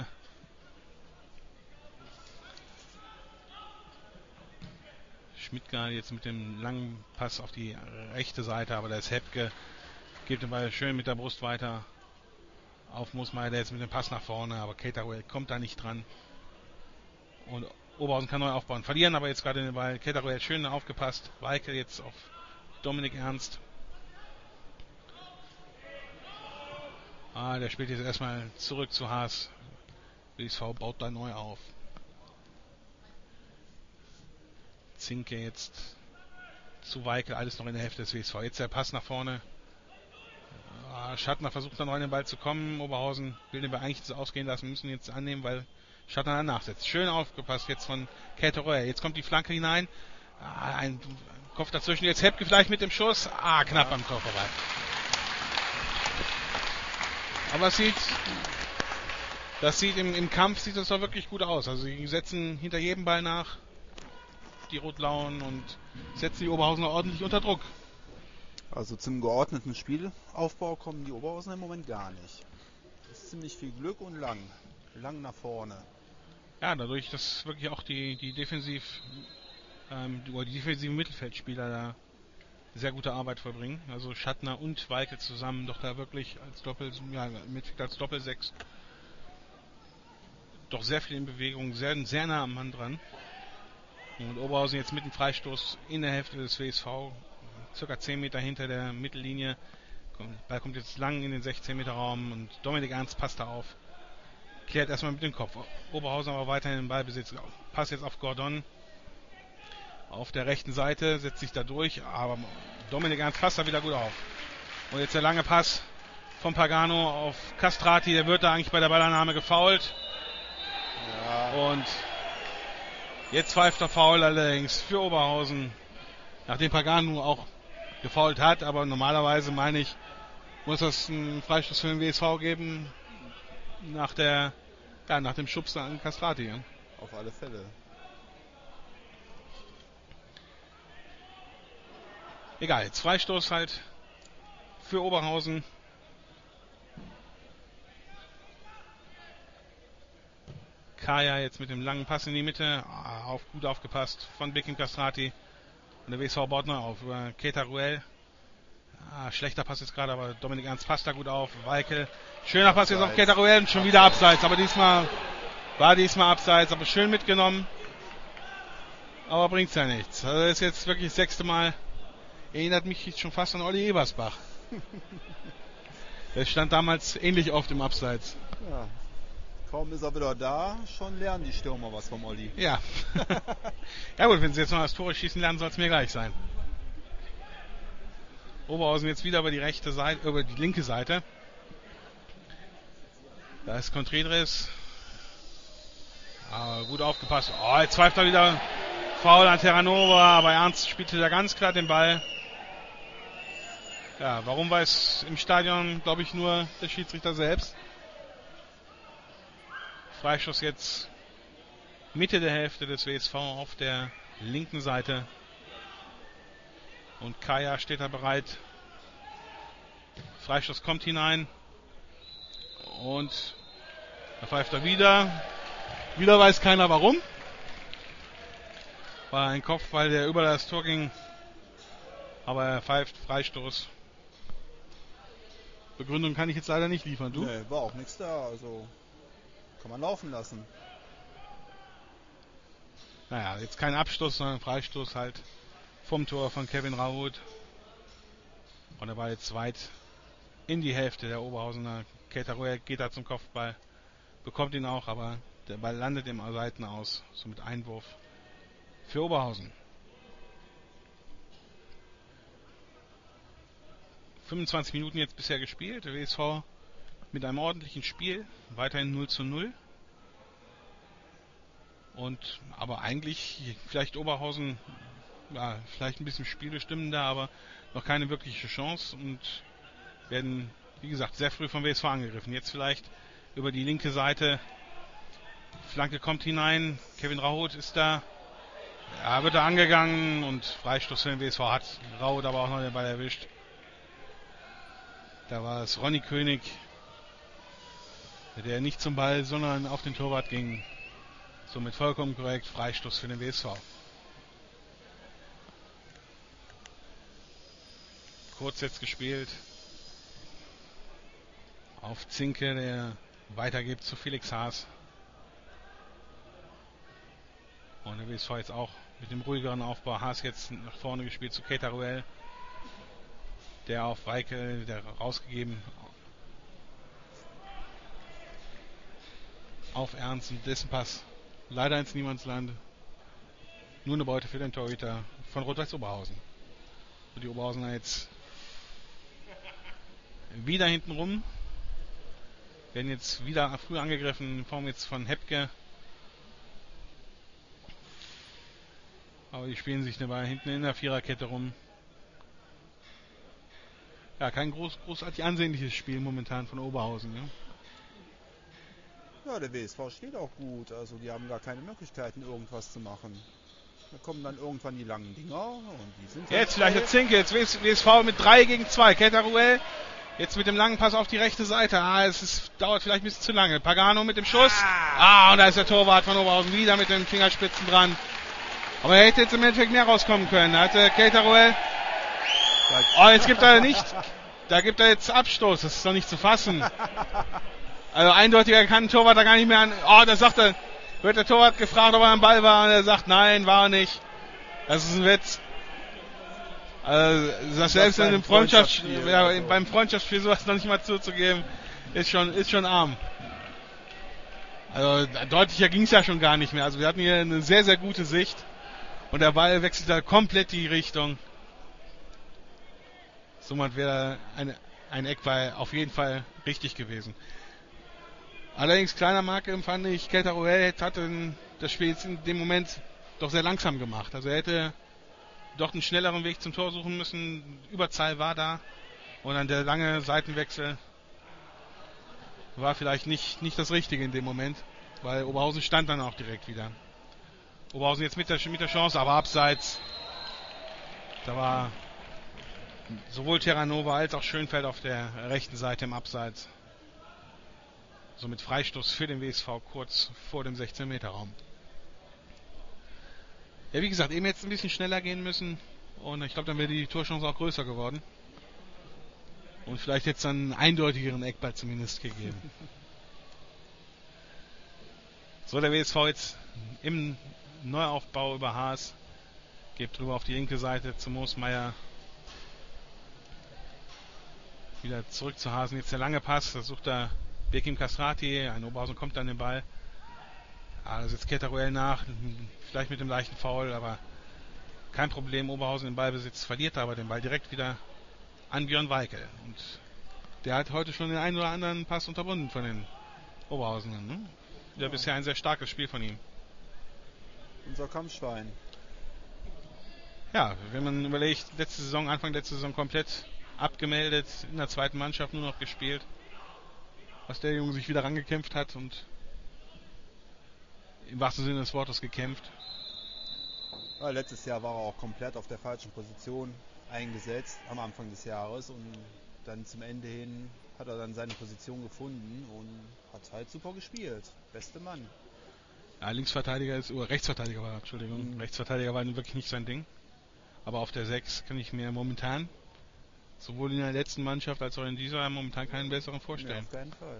A: Schmidtgar jetzt mit dem langen Pass auf die rechte Seite, aber da ist Hepke, gibt den Ball schön mit der Brust weiter auf Moosmeier, der jetzt mit dem Pass nach vorne, aber Keita Ruel kommt da nicht dran. Und Oberhausen kann neu aufbauen. Verlieren aber jetzt gerade den Ball. Keita Ruel schön aufgepasst. Walke jetzt auf Dominik Ernst. Ah, der spielt jetzt erstmal zurück zu Haas. W S V baut da neu auf. Zinke jetzt zu Walke, alles noch in der Hälfte des W S V. Jetzt der Pass nach vorne. Ah, Schattner versucht dann noch in den Ball zu kommen. Oberhausen will den Ball eigentlich jetzt ausgehen lassen, müssen jetzt annehmen, weil Schattner dann nachsetzt. Schön aufgepasst jetzt von Keita Ruel. Jetzt kommt die Flanke hinein. Ah, ein Kopf dazwischen. Jetzt Hepke vielleicht mit dem Schuss. Ah, knapp am Tor vorbei. Aber es sieht, das sieht im, im Kampf sieht das doch wirklich gut aus. Also sie setzen hinter jedem Ball nach, die Rot-Blauen, und setzen die Oberhausener ordentlich unter Druck.
B: Also zum geordneten Spielaufbau kommen die Oberhausener im Moment gar nicht. Das ist ziemlich viel Glück und lang. Lang nach vorne.
A: Ja, dadurch, dass wirklich auch die, die defensiv ähm, die, die defensiven Mittelfeldspieler da sehr gute Arbeit vollbringen. Also Schattner und Walke zusammen doch da wirklich als Doppel, ja, mit als Doppelsechs doch sehr viel in Bewegung, sehr, sehr nah am Mann dran. Und Oberhausen jetzt mit dem Freistoß in der Hälfte des W S V, circa zehn Meter hinter der Mittellinie. Der Ball kommt jetzt lang in den sechzehn Meter Raum und Dominik Ernst passt da auf. Klärt erstmal mit dem Kopf. Oberhausen aber weiterhin im Ballbesitz. Pass jetzt auf Gordon. Auf der rechten Seite, setzt sich da durch, aber Dominik Ernst passt da wieder gut auf. Und jetzt der lange Pass von Pagano auf Castrati, der wird da eigentlich bei der Ballannahme gefoult. Ja. Und jetzt pfeift der Foul allerdings für Oberhausen, nachdem Pagano auch gefoult hat, aber normalerweise meine ich, muss das einen Freistoß für den W S V geben nach der, ja, nach dem Schubs an Castrati. Ja.
B: Auf alle Fälle.
A: Egal, jetzt Freistoß halt für Oberhausen. Kaya jetzt mit dem langen Pass in die Mitte, auf, gut aufgepasst von Bikim Castrati. Und der W S V baut neu auf über Keita Ruel. Ah, schlechter Pass jetzt gerade, aber Dominik Ernst passt da gut auf. Weikel, schöner Pass jetzt auf Keita Ruel und schon wieder abseits, aber diesmal war diesmal abseits, aber schön mitgenommen. Aber bringt's ja nichts. Also das ist jetzt wirklich das sechste Mal. Erinnert mich jetzt schon fast an Olli Ebersbach. Der stand damals ähnlich oft im Abseits.
B: Ja. Kaum ist er wieder da, schon lernen die Stürmer was vom Olli.
A: Ja. Ja gut, wenn sie jetzt noch das Tore schießen lernen, soll es mir gleich sein. Oberhausen jetzt wieder über die rechte Seite, über die linke Seite. Da ist Contreras. Ah, gut aufgepasst. Oh, jetzt pfeift er wieder Foul an Terranova, aber Ernst spielte da ganz klar den Ball. Ja, warum weiß im Stadion, glaube ich, nur der Schiedsrichter selbst. Freischuss jetzt Mitte der Hälfte des W S V auf der linken Seite. Und Kaya steht da bereit. Freistoß kommt hinein. Und da pfeift er wieder. Wieder weiß keiner warum. War ein Kopfball, der über das Tor ging. Aber er pfeift Freistoß. Begründung kann ich jetzt leider nicht liefern. Du?
B: Nee, war auch nichts da. Also kann man laufen lassen.
A: Naja, jetzt kein Abstoß, sondern Freistoß halt vom Tor von Kevin Raoult. Und er war jetzt weit in die Hälfte der Oberhausener. Keita Ruel geht da zum Kopfball. Bekommt ihn auch, aber der Ball landet im Seitenaus. Somit Einwurf für Oberhausen. fünfundzwanzig Minuten jetzt bisher gespielt. Der W S V mit einem ordentlichen Spiel. Weiterhin null zu null. Und aber eigentlich vielleicht Oberhausen, ja, vielleicht ein bisschen spielbestimmender, aber noch keine wirkliche Chance und werden, wie gesagt, sehr früh vom W S V angegriffen. Jetzt vielleicht über die linke Seite. Flanke kommt hinein. Kevin Raoult ist da. Ja, wird da angegangen und Freistoß für den W S V hat Raoult aber auch noch den Ball erwischt. Da war es Ronny König, der nicht zum Ball, sondern auf den Torwart ging. Somit vollkommen korrekt, Freistoß für den W S V. Kurz jetzt gespielt. Auf Zinke, der weitergibt zu Felix Haas. Und der W S V jetzt auch mit dem ruhigeren Aufbau. Haas jetzt nach vorne gespielt zu Keita Ruel. Der auf Weikel, der rausgegeben auf Ernst und dessen Pass leider ins Niemandsland. Nur eine Beute für den Torhüter von Rot-Weiß Oberhausen. Und die Oberhausener jetzt wieder hinten rum. Werden jetzt wieder früh angegriffen in Form jetzt von Hepke. Aber die spielen sich dabei hinten in der Viererkette rum. Ja, kein groß, großartig ansehnliches Spiel momentan von Oberhausen. Ja?
B: Ja, der W S V steht auch gut. Also die haben gar keine Möglichkeiten, irgendwas zu machen. Da kommen dann irgendwann die langen Dinger und die sind...
A: Jetzt vielleicht der Zinke, jetzt W S V mit drei gegen zwei. Keita Ruel jetzt mit dem langen Pass auf die rechte Seite. Ah, es ist, dauert vielleicht ein bisschen zu lange. Pagano mit dem Schuss. Ah, und da ist der Torwart von Oberhausen wieder mit den Fingerspitzen dran. Aber er hätte jetzt im Endeffekt mehr rauskommen können. Da hatte Keita Ruel... Oh, jetzt gibt er nicht... Da gibt er jetzt Abstoß. Das ist doch nicht zu fassen. Also eindeutiger kann ein Torwart da gar nicht mehr an... Oh, da sagt er... Wird der Torwart gefragt, ob er am Ball war. Und er sagt, nein, war er nicht. Das ist ein Witz. Also, das selbst in einem Freundschaftsspiel, ja, beim Freundschaftsspiel sowas noch nicht mal zuzugeben, ist schon, ist schon arm. Also deutlicher ging es ja schon gar nicht mehr. Also wir hatten hier eine sehr, sehr gute Sicht. Und der Ball wechselt da komplett die Richtung. Somit wäre eine, ein Eckball auf jeden Fall richtig gewesen. Allerdings kleiner Marke empfand ich, Keita Ruel hatte das Spiel jetzt in dem Moment doch sehr langsam gemacht. Also er hätte dort einen schnelleren Weg zum Tor suchen müssen. Überzahl war da. Und dann der lange Seitenwechsel war vielleicht nicht, nicht das Richtige in dem Moment, weil Oberhausen stand dann auch direkt wieder. Oberhausen jetzt mit der, mit der Chance, aber abseits. Da war sowohl Terranova als auch Schönfeld auf der rechten Seite im Abseits. Somit Freistoß für den W S V kurz vor dem sechzehn Meter Raum. Ja, wie gesagt, eben jetzt ein bisschen schneller gehen müssen. Und ich glaube, dann wäre die Torchance auch größer geworden. Und vielleicht jetzt einen eindeutigeren Eckball zumindest gegeben. So, der W S V jetzt im Neuaufbau über Haas. Geht drüber auf die linke Seite zu Moosmeier. Wieder zurück zu Hasen. Jetzt der lange Pass. Da sucht er Bekim Kastrati. Ein Oberhausen kommt an den Ball. Ah, da sitzt Keteruel nach. Vielleicht mit dem leichten Foul, aber kein Problem. Oberhausen im Ballbesitz, verliert aber den Ball direkt wieder an Björn Weikel. Und der hat heute schon den einen oder anderen Pass unterbunden von den Oberhausenern. Ne? Ja, ja. Bisher ein sehr starkes Spiel von ihm.
B: Unser Kampfschwein.
A: Ja, wenn man überlegt, letzte Saison, Anfang letzte Saison komplett abgemeldet, in der zweiten Mannschaft nur noch gespielt, was der Junge sich wieder rangekämpft hat und im wahrsten Sinne des Wortes gekämpft.
B: Ja, letztes Jahr war er auch komplett auf der falschen Position eingesetzt am Anfang des Jahres und dann zum Ende hin hat er dann seine Position gefunden und hat halt super gespielt. Beste Mann.
A: Ja, Linksverteidiger ist, oder Rechtsverteidiger war, Entschuldigung, mhm. Rechtsverteidiger war wirklich nicht sein Ding. Aber auf der sechs kann ich mir momentan, sowohl in der letzten Mannschaft als auch in dieser, momentan keinen besseren vorstellen.
B: Ja, auf keinen Fall.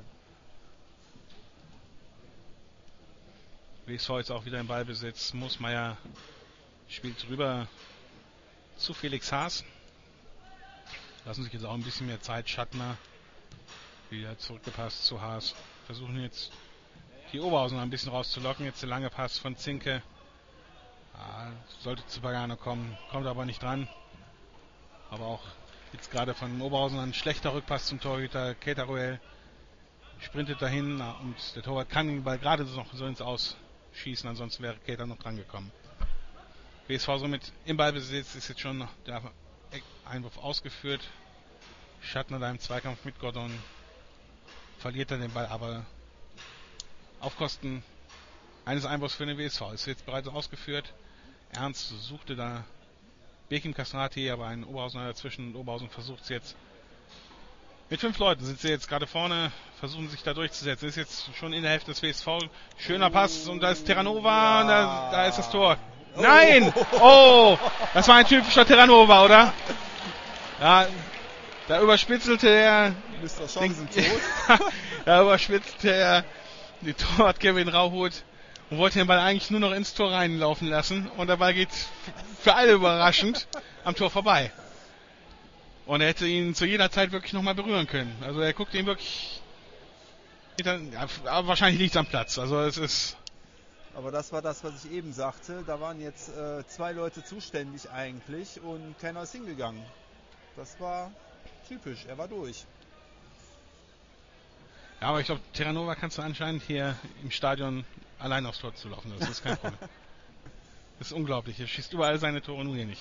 A: W S V jetzt auch wieder im Ballbesitz. Moosmeier spielt rüber zu Felix Haas. Lassen sich jetzt auch ein bisschen mehr Zeit. Schattner wieder zurückgepasst zu Haas. Versuchen jetzt die Oberhausen ein bisschen rauszulocken. Jetzt der lange Pass von Zinke. Ah, sollte zu Pagano kommen. Kommt aber nicht dran. Aber auch jetzt gerade von Oberhausen ein schlechter Rückpass zum Torhüter. Keteruel sprintet dahin und der Torwart kann den Ball gerade noch so ins Aus schießen, ansonsten wäre Keter noch dran gekommen. W S V somit im Ballbesitz, ist jetzt schon der Einwurf ausgeführt. Schattner da im Zweikampf mit Gordon. Verliert er den Ball aber auf Kosten eines Einwurfs für den W S V. Ist jetzt bereits ausgeführt. Ernst suchte da Bekim Kastrati, aber ein Oberhausen dazwischen. Oberhausen versucht es jetzt. Mit fünf Leuten sind sie jetzt gerade vorne, versuchen sich da durchzusetzen. Ist jetzt schon in der Hälfte des W S V. Schöner Pass und da ist Terranova ja. und da, da ist das Tor. Oh. Nein! Oh! Das war ein typischer Terranova, oder? Ja, da überspitzelte er.
B: Mister Chancentot.
A: Da überspitzelte er die Torwart Kevin Rauhut und wollte den Ball eigentlich nur noch ins Tor reinlaufen lassen. Und der Ball geht für alle überraschend am Tor vorbei. Und er hätte ihn zu jeder Zeit wirklich nochmal berühren können. Also er guckt ihn wirklich hinter, ja, aber wahrscheinlich liegt es am Platz. Also es ist.
B: Aber das war das, was ich eben sagte. Da waren jetzt äh, zwei Leute zuständig eigentlich und keiner ist hingegangen. Das war typisch, er war durch.
A: Ja, aber ich glaube, Terranova kannst du anscheinend hier im Stadion allein aufs Tor zu laufen. Das ist kein Problem. Das ist unglaublich. Er schießt überall seine Tore, nur hier nicht.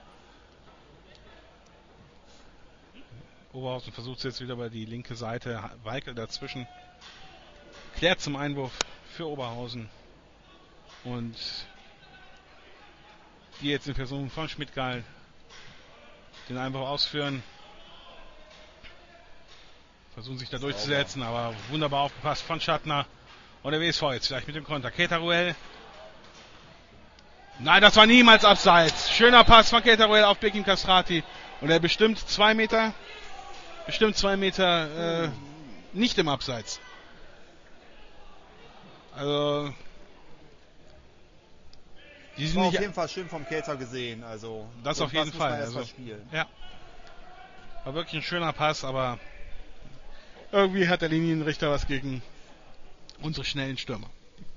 A: Oberhausen versucht es jetzt wieder über die linke Seite. Weikel dazwischen. Klärt zum Einwurf für Oberhausen. Und die jetzt in Person von Schmidt-Gall den Einwurf ausführen. Versuchen sich da Sauber. durchzusetzen, aber wunderbar aufgepasst von Schattner. Und der W S V jetzt vielleicht mit dem Konter. Keteruel. Nein, das war niemals abseits. Schöner Pass von Keteruel auf Bekim Kastrati. Und er bestimmt zwei Meter. Bestimmt zwei Meter äh, nicht im Abseits. Also
B: die sind war nicht auf jeden Fall schön vom Keter gesehen. Also
A: das auf jeden Fall. Also, ja, war wirklich ein schöner Pass, aber irgendwie hat der Linienrichter was gegen unsere schnellen Stürmer.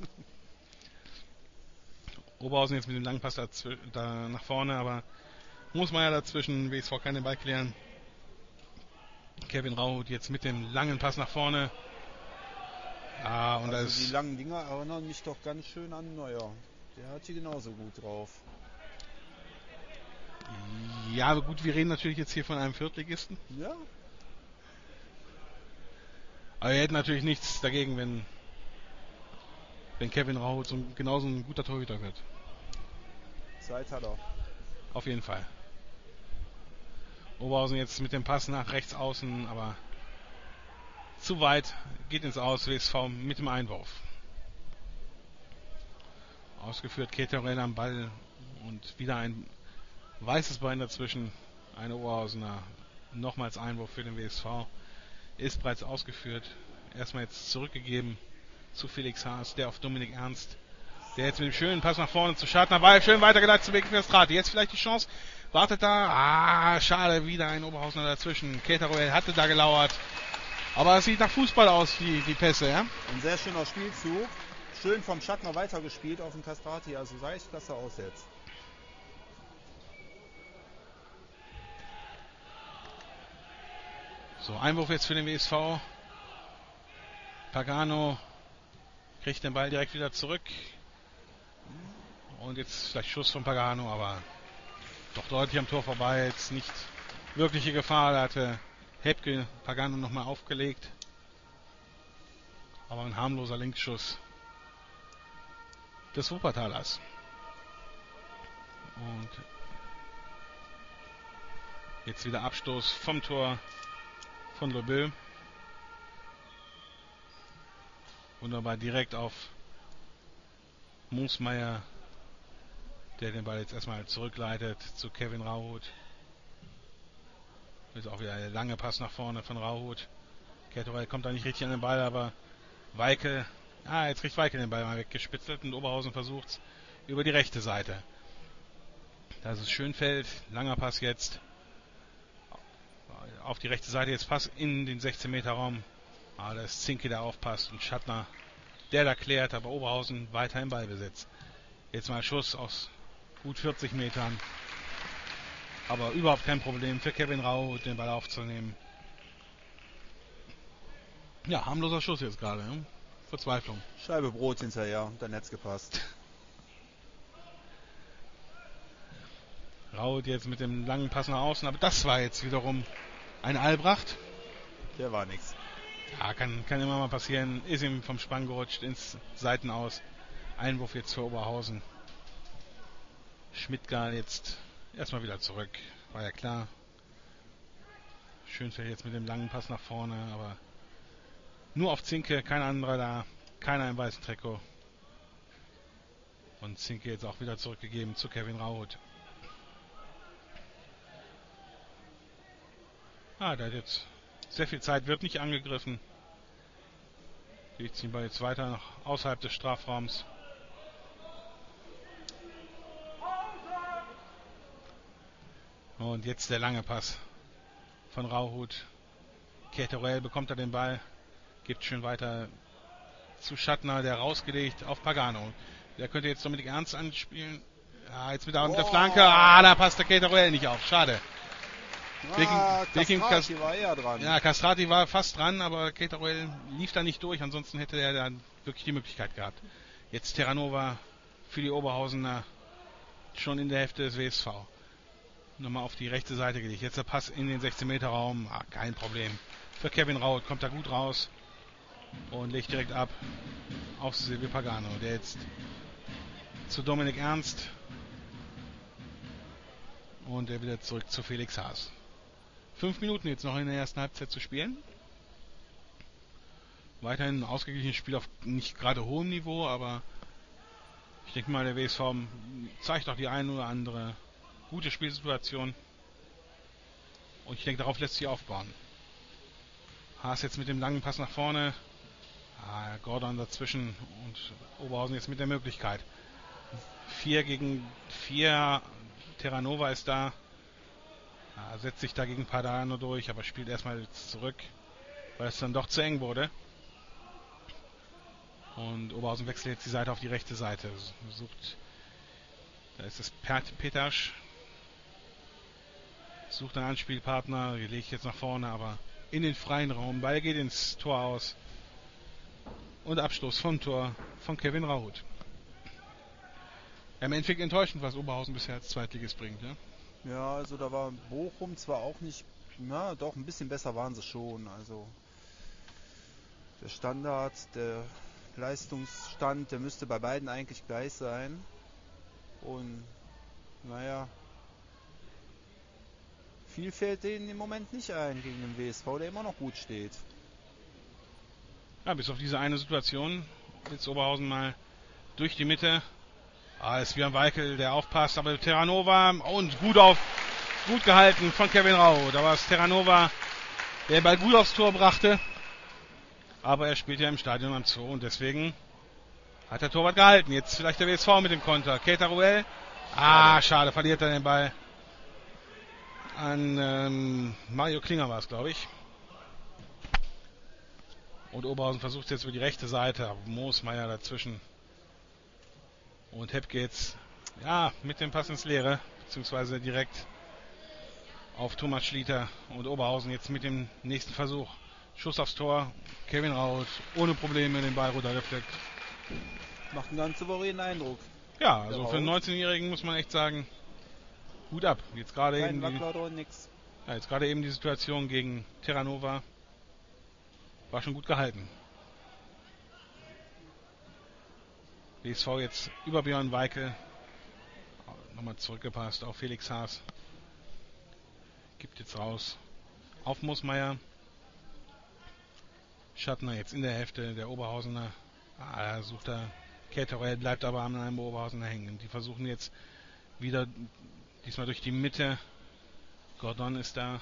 A: Oberhausen jetzt mit dem langen Pass da, da nach vorne, aber Moosmeier dazwischen, W S V kann den Ball klären. Kevin Rauhut jetzt mit dem langen Pass nach vorne. Ah, und
B: also
A: das
B: die langen Dinger erinnern mich doch ganz schön an Neuer. Der hat die genauso gut drauf.
A: Ja, aber gut, wir reden natürlich jetzt hier von einem Viertligisten.
B: Ja.
A: Aber wir hätten natürlich nichts dagegen, wenn, wenn Kevin Rauch so ein, genauso ein guter Torhüter wird.
B: Zeit hat er.
A: Auf jeden Fall. Oberhausen jetzt mit dem Pass nach rechts außen, aber zu weit, geht ins Aus, W S V mit dem Einwurf. Ausgeführt, Keterell am Ball und wieder ein weißes Bein dazwischen. Ein Oberhausener, nochmals Einwurf für den W S V. Ist bereits ausgeführt. Erstmal jetzt zurückgegeben zu Felix Haas, der auf Dominik Ernst, der jetzt mit dem schönen Pass nach vorne zu Schadner war, schön weitergeleitet zu Bekenfestrati. Jetzt vielleicht die Chance, wartet da, ah, schade, wieder ein Oberhausener dazwischen. Keterell hatte da gelauert. Aber es sieht nach Fußball aus, die, die Pässe, ja?
B: Ein sehr schöner Spielzug. Schön vom Schattner weitergespielt auf den Castrati, also sah echt klasse aus jetzt.
A: So, Einwurf jetzt für den W S V. Pagano kriegt den Ball direkt wieder zurück. Und jetzt vielleicht Schuss von Pagano, aber doch deutlich am Tor vorbei. Jetzt nicht wirkliche Gefahr. Da hatte Hebke Pagano nochmal aufgelegt. Aber ein harmloser Linksschuss des Wuppertalers. Und jetzt wieder Abstoß vom Tor von Lebeu. Wunderbar direkt auf Moosmeier, der den Ball jetzt erstmal zurückleitet zu Kevin Rauhut. Ist auch wieder ein langer Pass nach vorne von Rauhut. Ketorel kommt da nicht richtig an den Ball, aber Weike, ah, jetzt kriegt Weike den Ball mal weggespitzelt und Oberhausen versucht es über die rechte Seite. Das ist Schönfeld, langer Pass jetzt. Auf die rechte Seite jetzt Pass in den sechzehn Meter Raum. Ah, da ist Zinke, der aufpasst und Schattner, der da klärt, aber Oberhausen weiter im Ballbesitz. Jetzt mal Schuss aus gut vierzig Metern. Aber überhaupt kein Problem für Kevin Rau, den Ball aufzunehmen. Ja, harmloser Schuss jetzt gerade. Ne? Verzweiflung.
B: Scheibe Brot hinterher, unter Netz gepasst.
A: Raut jetzt mit dem langen Pass nach außen, aber das war jetzt wiederum ein Albrecht.
B: Der war nix.
A: Ja, kann, kann immer mal passieren. Ist ihm vom Spann gerutscht ins Seitenaus. Einwurf jetzt für Oberhausen. Schmidtgar jetzt erstmal wieder zurück. War ja klar. Schönfeld jetzt mit dem langen Pass nach vorne, aber nur auf Zinke, kein anderer da. Keiner im weißen Trikot. Und Zinke jetzt auch wieder zurückgegeben zu Kevin Rauhut. Ah, der hat jetzt sehr viel Zeit, wird nicht angegriffen. Die ziehen Ball jetzt weiter nach außerhalb des Strafraums. Und jetzt der lange Pass von Rauhut. Ketorel bekommt er den Ball, gibt schön weiter zu Schattner, der rausgelegt auf Pagano. Der könnte jetzt Dominik Ernst anspielen. Ja, jetzt mit der, mit der Flanke. Ah, da passt der Ketorel nicht auf. Schade.
B: Ah,
A: Beking,
B: Castrati war eher dran.
A: Ja, Castrati war fast dran, aber Ketorel lief da nicht durch. Ansonsten hätte er dann wirklich die Möglichkeit gehabt. Jetzt Terranova für die Oberhausener schon in der Hälfte des W S V. Nochmal auf die rechte Seite gelegt. Jetzt der Pass in den sechzehn Meter Raum. Ah, kein Problem. Für Kevin Raut kommt da gut raus und legt direkt ab auf Silvio Pagano, der jetzt zu Dominik Ernst und der wieder zurück zu Felix Haas. Fünf Minuten jetzt noch in der ersten Halbzeit zu spielen. Weiterhin ein ausgeglichenes Spiel auf nicht gerade hohem Niveau, aber ich denke mal, der W S V zeigt auch die eine oder andere gute Spielsituation. Und ich denke, darauf lässt sich aufbauen. Haas jetzt mit dem langen Pass nach vorne. Ah, Gordon dazwischen und Oberhausen jetzt mit der Möglichkeit. Vier gegen vier. Terranova ist da. Ah, setzt sich da gegen Padano durch, aber spielt erstmal jetzt zurück, weil es dann doch zu eng wurde. Und Oberhausen wechselt jetzt die Seite auf die rechte Seite. Sucht, da ist es Petersch. Sucht einen Anspielpartner, die legt jetzt nach vorne, aber in den freien Raum. Ball geht ins Tor aus. Und Abstoß vom Tor von Kevin Rauhut. Ja, im Endeffekt enttäuschend, was Oberhausen bisher als Zweitligist bringt. Ja?
B: Ja, also da war Bochum zwar auch nicht, na doch, ein bisschen besser waren sie schon. Also der Standard, der Leistungsstand, der müsste bei beiden eigentlich gleich sein. Und naja, viel fällt denen im Moment nicht ein gegen den W S V, der immer noch gut steht.
A: Ja, bis auf diese eine Situation. Jetzt Oberhausen mal durch die Mitte. Ah, ist Björn Weikel, der aufpasst, aber Terranova und gut auf, gut gehalten von Kevin Rau. Da war es Terranova, der den Ball gut aufs Tor brachte. Aber er spielt ja im Stadion am Zoo und deswegen hat der Torwart gehalten. Jetzt vielleicht der W S V mit dem Konter. Keita Ruel. Ah, schade, verliert er den Ball. An ähm, Mario Klinger war es, glaube ich. Und Oberhausen versucht jetzt über die rechte Seite, aber Moosmeier dazwischen. Und Hepp geht's, ja, mit dem Pass ins Leere, beziehungsweise direkt auf Thomas Schlieter. Und Oberhausen jetzt mit dem nächsten Versuch. Schuss aufs Tor, Kevin Raut, ohne Probleme den Ball runtergepflückt.
B: Macht einen ganz souveränen Eindruck.
A: Ja, also für einen neunzehnjährigen muss man echt sagen, Hut ab. Jetzt gerade eben, die, ja, jetzt gerade eben die Situation gegen Terranova war schon gut gehalten. W S V jetzt über Björn Weikel. Nochmal zurückgepasst auf Felix Haas. Gibt jetzt raus auf Moosmeier. Schattner jetzt in der Hälfte, der Oberhausener. Ah, da sucht er. Keterell bleibt aber an einem Oberhausener hängen. Die versuchen jetzt wieder, diesmal durch die Mitte. Gordon ist da.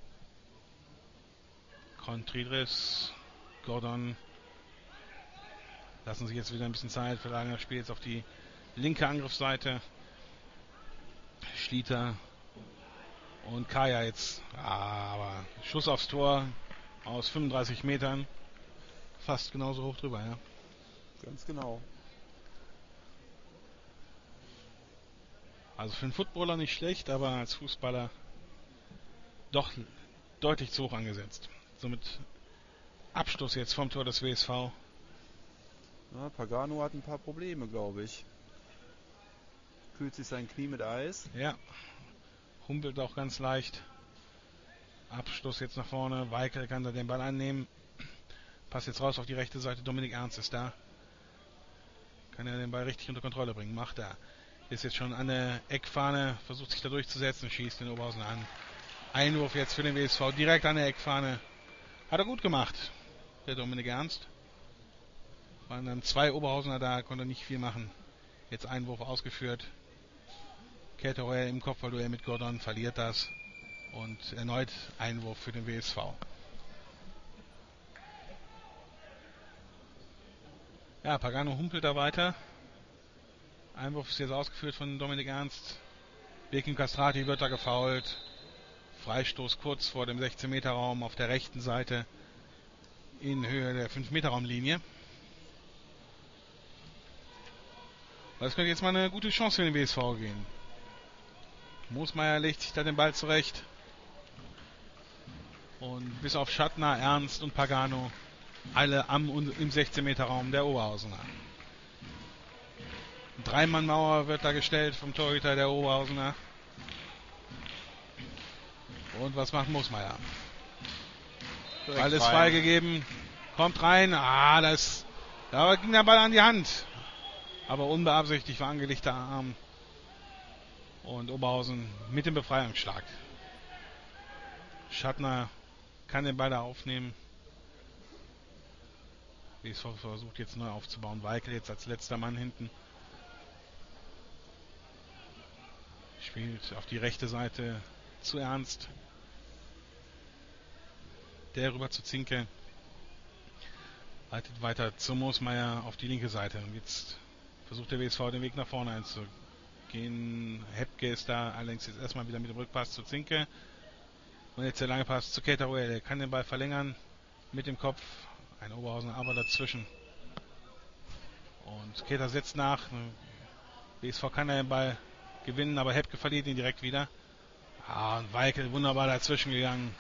A: Contreras. Gordon. Lassen sich jetzt wieder ein bisschen Zeit, verlagern das Spiel jetzt auf die linke Angriffsseite. Schlieter und Kaya jetzt. Ah, aber Schuss aufs Tor aus fünfunddreißig Metern. Fast genauso hoch drüber, ja.
B: Ganz genau.
A: Also für einen Footballer nicht schlecht, aber als Fußballer doch deutlich zu hoch angesetzt. Somit Abstoß jetzt vom Tor des W S V.
B: Ja, Pagano hat ein paar Probleme, glaube ich. Kühlt sich sein Knie mit Eis.
A: Ja, humpelt auch ganz leicht. Abstoß jetzt nach vorne. Weikel kann da den Ball annehmen. Passt jetzt raus auf die rechte Seite. Dominik Ernst ist da. Kann er den Ball richtig unter Kontrolle bringen. Macht er. Ist jetzt schon an der Eckfahne. Versucht sich da durchzusetzen. Schießt den Oberhausen an. Einwurf jetzt für den W S V. Direkt an der Eckfahne. Hat er gut gemacht. Der Dominik Ernst. Waren dann zwei Oberhausener da. Konnte nicht viel machen. Jetzt Einwurf ausgeführt. Keterell im Kopfballduell mit Gordon. Verliert das. Und erneut Einwurf für den W S V. Ja, Pagano humpelt da weiter. Einwurf ist jetzt ausgeführt von Dominik Ernst. Bekim Castrati wird da gefoult. Freistoß kurz vor dem sechzehn Meter Raum auf der rechten Seite in Höhe der fünf Meter Raumlinie. Das könnte jetzt mal eine gute Chance für den W S V gehen. Moosmeier legt sich da den Ball zurecht. Und bis auf Schattner, Ernst und Pagano alle am und im sechzehn Meter Raum der Oberhausener. Dreimann-Mauer wird da gestellt vom Torhüter der Oberhausener. Und was macht Moosmeier? Ball ist freigegeben. Kommt rein. Ah, das, da ging der Ball an die Hand. Aber unbeabsichtigt war angelegter Arm. Und Oberhausen mit dem Befreiungsschlag. Schattner kann den Ball da aufnehmen. W S V versucht jetzt neu aufzubauen. Weikel jetzt als letzter Mann hinten. Spielt auf die rechte Seite zu Ernst. Der rüber zu Zinke. Leitet weiter zu Moosmeier auf die linke Seite. Und jetzt versucht der W S V den Weg nach vorne einzugehen. Hepke ist da, allerdings jetzt erstmal wieder mit dem Rückpass zu Zinke. Und jetzt der lange Pass zu Keterell. Der kann den Ball verlängern mit dem Kopf. Ein Oberhausener aber dazwischen. Und Keter setzt nach. W S V kann den Ball gewinnen, aber Hepke verliert ihn direkt wieder. Ah, und Weikel wunderbar dazwischen gegangen.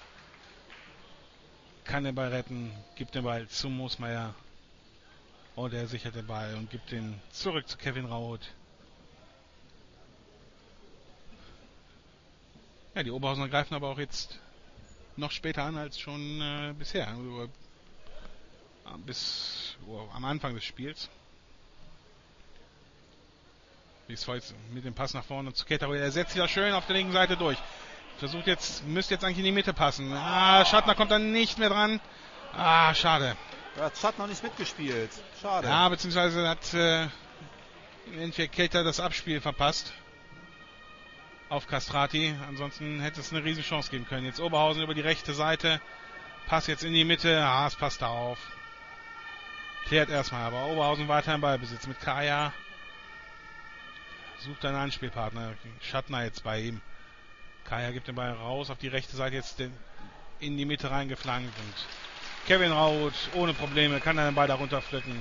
A: Kann den Ball retten, gibt den Ball zu Moosmeier. Und er sichert den Ball und gibt den zurück zu Kevin Raut. Ja, die Oberhausener greifen aber auch jetzt noch später an als schon äh, bisher. Also, äh, bis oh, am Anfang des Spiels. Wie es jetzt mit dem Pass nach vorne zu Keteruel. Er setzt sich da schön auf der linken Seite durch. Versucht jetzt, müsste jetzt eigentlich in die Mitte passen. Ah, Schattner kommt dann nicht mehr dran. Ah, schade.
B: Da hat Schattner nicht mitgespielt. Schade.
A: Ja, beziehungsweise hat äh, im Endeffekt Keter das Abspiel verpasst. Auf Castrati. Ansonsten hätte es eine riesen Chance geben können. Jetzt Oberhausen über die rechte Seite. Pass jetzt in die Mitte. Ah, es passt da auf. Klärt erstmal, aber Oberhausen weiter im Ballbesitz mit Kaya. Sucht einen Anspielpartner. Schattner jetzt bei ihm. Kaya gibt den Ball raus auf die rechte Seite, jetzt den, in die Mitte reingeflankt. Und Kevin Raut ohne Probleme kann den Ball da runterpflücken.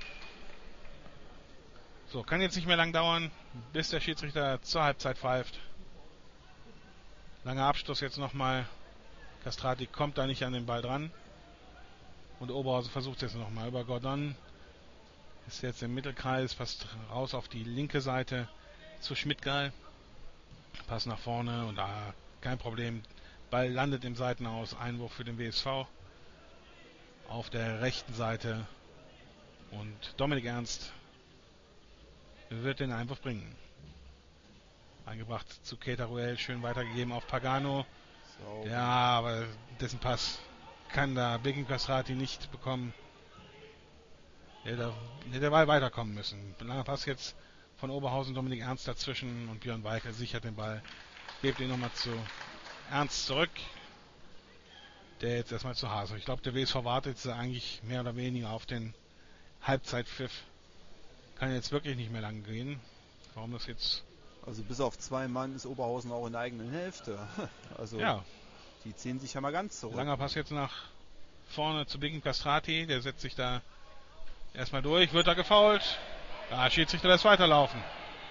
A: So, kann jetzt nicht mehr lang dauern, bis der Schiedsrichter zur Halbzeit pfeift. Langer Abstoß jetzt nochmal. Castrati kommt da nicht an den Ball dran. Und Oberhausen versucht es jetzt nochmal über Gordon. Ist jetzt im Mittelkreis, fast raus auf die linke Seite zu Schmidtgeil. Pass nach vorne und da kein Problem. Ball landet im Seitenaus. Einwurf für den W S V. Auf der rechten Seite. Und Dominik Ernst wird den Einwurf bringen. Eingebracht zu Keteruel. Schön weitergegeben auf Pagano. So. Ja, aber dessen Pass kann da Begin Castrati nicht bekommen. Der hätte Ball weiterkommen müssen. Langer Pass jetzt von Oberhausen, Dominik Ernst dazwischen und Björn Weikel sichert den Ball. Gebt ihn nochmal zu Ernst zurück. Der jetzt erstmal zu Hase. Ich glaube, der W S V wartet jetzt eigentlich mehr oder weniger auf den Halbzeitpfiff. Kann jetzt wirklich nicht mehr lang gehen. Warum das jetzt...
B: Also bis auf zwei Mann ist Oberhausen auch in der eigenen Hälfte. Also
A: ja.
B: Die ziehen sich ja mal ganz zurück.
A: Langer Pass jetzt nach vorne zu Begin Castrati. Der setzt sich da erstmal durch. Wird da gefoult. Ja, Schiedsrichter lässt weiterlaufen.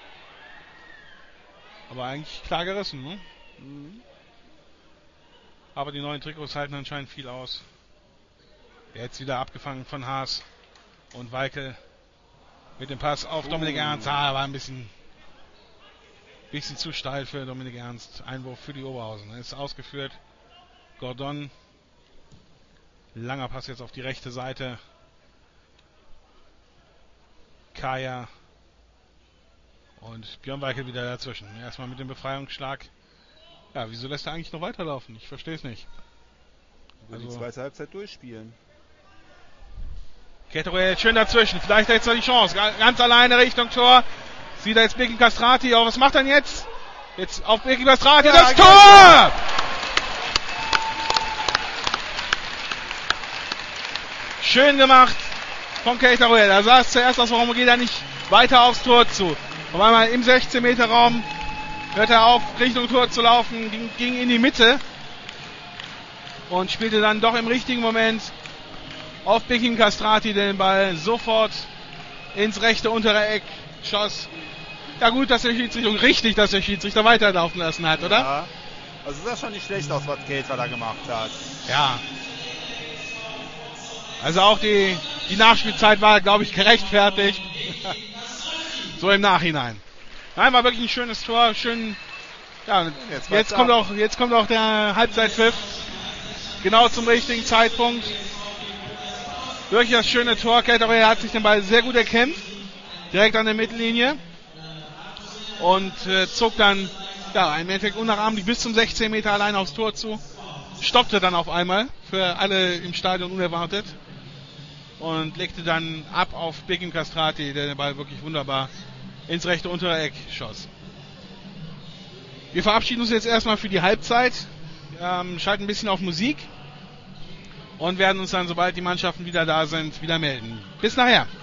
A: Aber eigentlich klar gerissen, ne? Mhm. Aber die neuen Trikots halten anscheinend viel aus. Jetzt wieder abgefangen von Haas und Weikel mit dem Pass auf uh. Dominik Ernst. Ah, war ein bisschen, bisschen zu steil für Dominik Ernst. Einwurf für die Oberhausen. Ist ausgeführt. Gordon. Langer Pass jetzt auf die rechte Seite. Kaya und Björn Weikel wieder dazwischen. Erstmal mit dem Befreiungsschlag. Ja, wieso lässt er eigentlich noch weiterlaufen? Ich verstehe es nicht.
B: Also die zweite Halbzeit durchspielen.
A: Keteruel schön dazwischen. Vielleicht hat er jetzt noch die Chance. Ganz alleine Richtung Tor. Sieht er jetzt Begin Castrati. Oh, was macht er denn jetzt? Jetzt auf Begin Castrati. Ja, das Tor! Schön gemacht von Keteruel. Da sah es zuerst aus, warum geht er nicht weiter aufs Tor zu. Auf einmal im sechzehn Meter Raum hört er auf, Richtung Tor zu laufen, ging, ging in die Mitte und spielte dann doch im richtigen Moment auf Begin Castrati den Ball sofort ins rechte untere Eck, schoss. Ja gut, dass der Schiedsrichter, richtig, dass der Schiedsrichter weiterlaufen lassen hat, oder?
B: Ja, also sah schon nicht schlecht aus, was Keter da gemacht hat.
A: Ja. Also auch die, die Nachspielzeit war, glaube ich, gerechtfertigt. So im Nachhinein. Nein, war wirklich ein schönes Tor. Schön. Ja, jetzt, jetzt kommt auch, jetzt kommt auch der Halbzeitpfiff. Genau zum richtigen Zeitpunkt. Wirklich das schöne Tor. Keteruel hat sich den Ball sehr gut erkämpft. Direkt an der Mittellinie. Und äh, zog dann, ja, im Endeffekt unnachahmlich bis zum sechzehn Meter allein aufs Tor zu. Stoppte dann auf einmal. Für alle im Stadion unerwartet. Und legte dann ab auf Begin Castrati, der den Ball wirklich wunderbar ins rechte untere Eck schoss. Wir verabschieden uns jetzt erstmal für die Halbzeit, ähm, schalten ein bisschen auf Musik und werden uns dann, sobald die Mannschaften wieder da sind, wieder melden. Bis nachher.